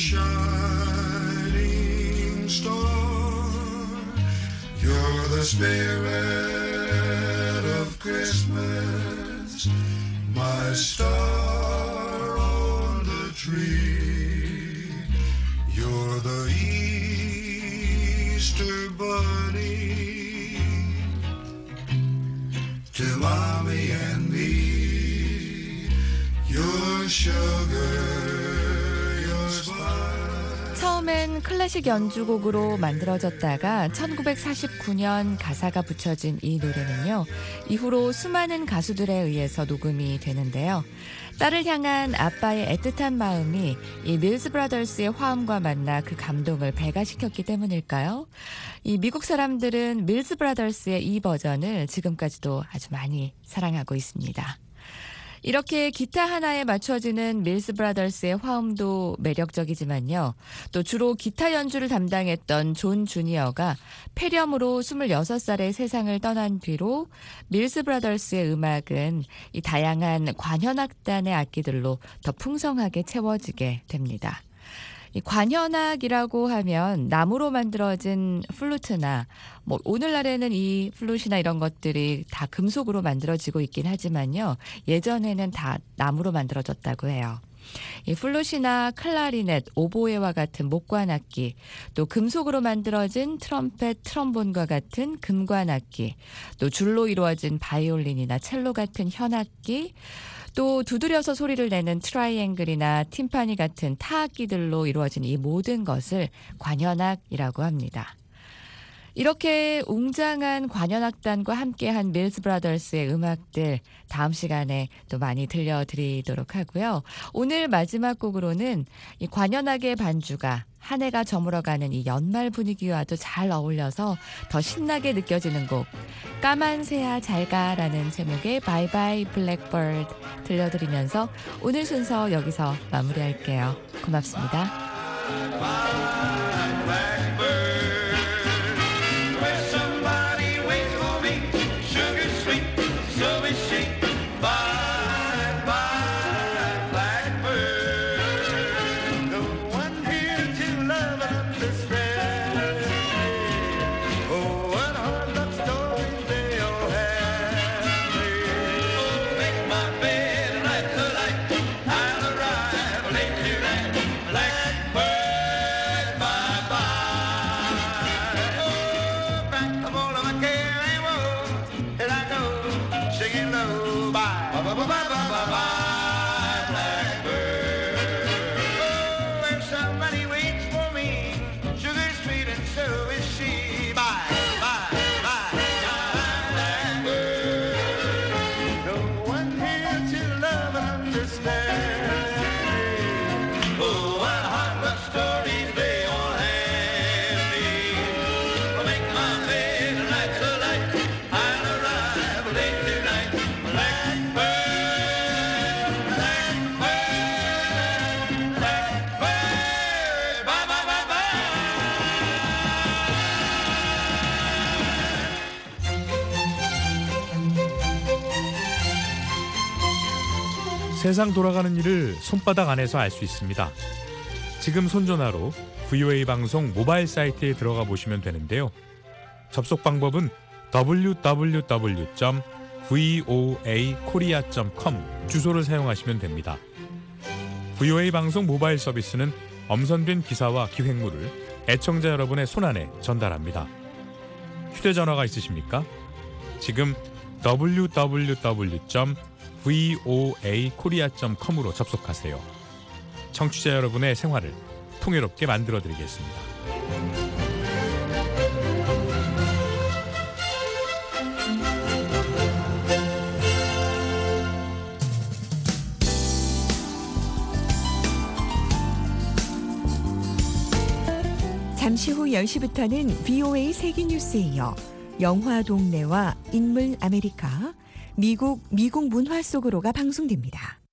shining star. You're the spirit of Christmas, my star on the tree. You're the Easter bunny to mommy and me. Your sugar, your spice. 처음엔 처음엔 클래식 연주곡으로 만들어졌다가 천구백사십구 년 가사가 붙여진 이 노래는요. 이후로 수많은 가수들에 의해서 녹음이 되는데요. 딸을 향한 아빠의 애틋한 마음이 이 밀스 브라더스의 화음과 만나 그 감동을 배가시켰기 때문일까요? 이 미국 사람들은 밀스 브라더스의 이 버전을 지금까지도 아주 많이 사랑하고 있습니다. 이렇게 기타 하나에 맞춰지는 밀스 브라더스의 화음도 매력적이지만요. 또 주로 기타 연주를 담당했던 존 주니어가 폐렴으로 스물여섯 살에 세상을 떠난 뒤로 밀스 브라더스의 음악은 이 다양한 관현악단의 악기들로 더 풍성하게 채워지게 됩니다. 이 관현악이라고 하면 나무로 만들어진 플루트나 뭐 오늘날에는 이 플룻이나 이런 것들이 다 금속으로 만들어지고 있긴 하지만요. 예전에는 다 나무로 만들어졌다고 해요. 이 플룻이나 클라리넷, 오보에와 같은 목관악기, 또 금속으로 만들어진 트럼펫, 트럼본과 같은 금관악기, 또 줄로 이루어진 바이올린이나 첼로 같은 현악기, 또 두드려서 소리를 내는 트라이앵글이나 팀파니 같은 타악기들로 이루어진 이 모든 것을 관현악이라고 합니다. 이렇게 웅장한 관현악단과 함께한 밀스 브라더스의 음악들 다음 시간에 또 많이 들려드리도록 하고요. 오늘 마지막 곡으로는 이 관현악의 반주가 한 해가 저물어가는 이 연말 분위기와도 잘 어울려서 더 신나게 느껴지는 곡 까만 새야 잘가라는 제목의 바이바이 블랙버드 들려드리면서 오늘 순서 여기서 마무리할게요. 고맙습니다. 세상 돌아가는 일을 손바닥 안에서 알 수 있습니다. 지금 손전화로 브이오에이 방송 모바일 사이트에 들어가 보시면 되는데요. 접속 방법은 더블유 더블유 더블유 점 브이오에이 코리아 점 컴 주소를 사용하시면 됩니다. 브이오에이 방송 모바일 서비스는 엄선된 기사와 기획물을 애청자 여러분의 손안에 전달합니다. 휴대전화가 있으십니까? 지금 더블유 더블유 더블유 점 브이오에이 코리아 점 컴으로 접속하세요. 청취자 여러분의 생활을 통일롭게 만들어드리겠습니다. 잠시 후 열 시부터는 브이오에이 세계뉴스에 이어 영화 동네와 인물 아메리카, 미국 미국 문화 속으로가 방송됩니다.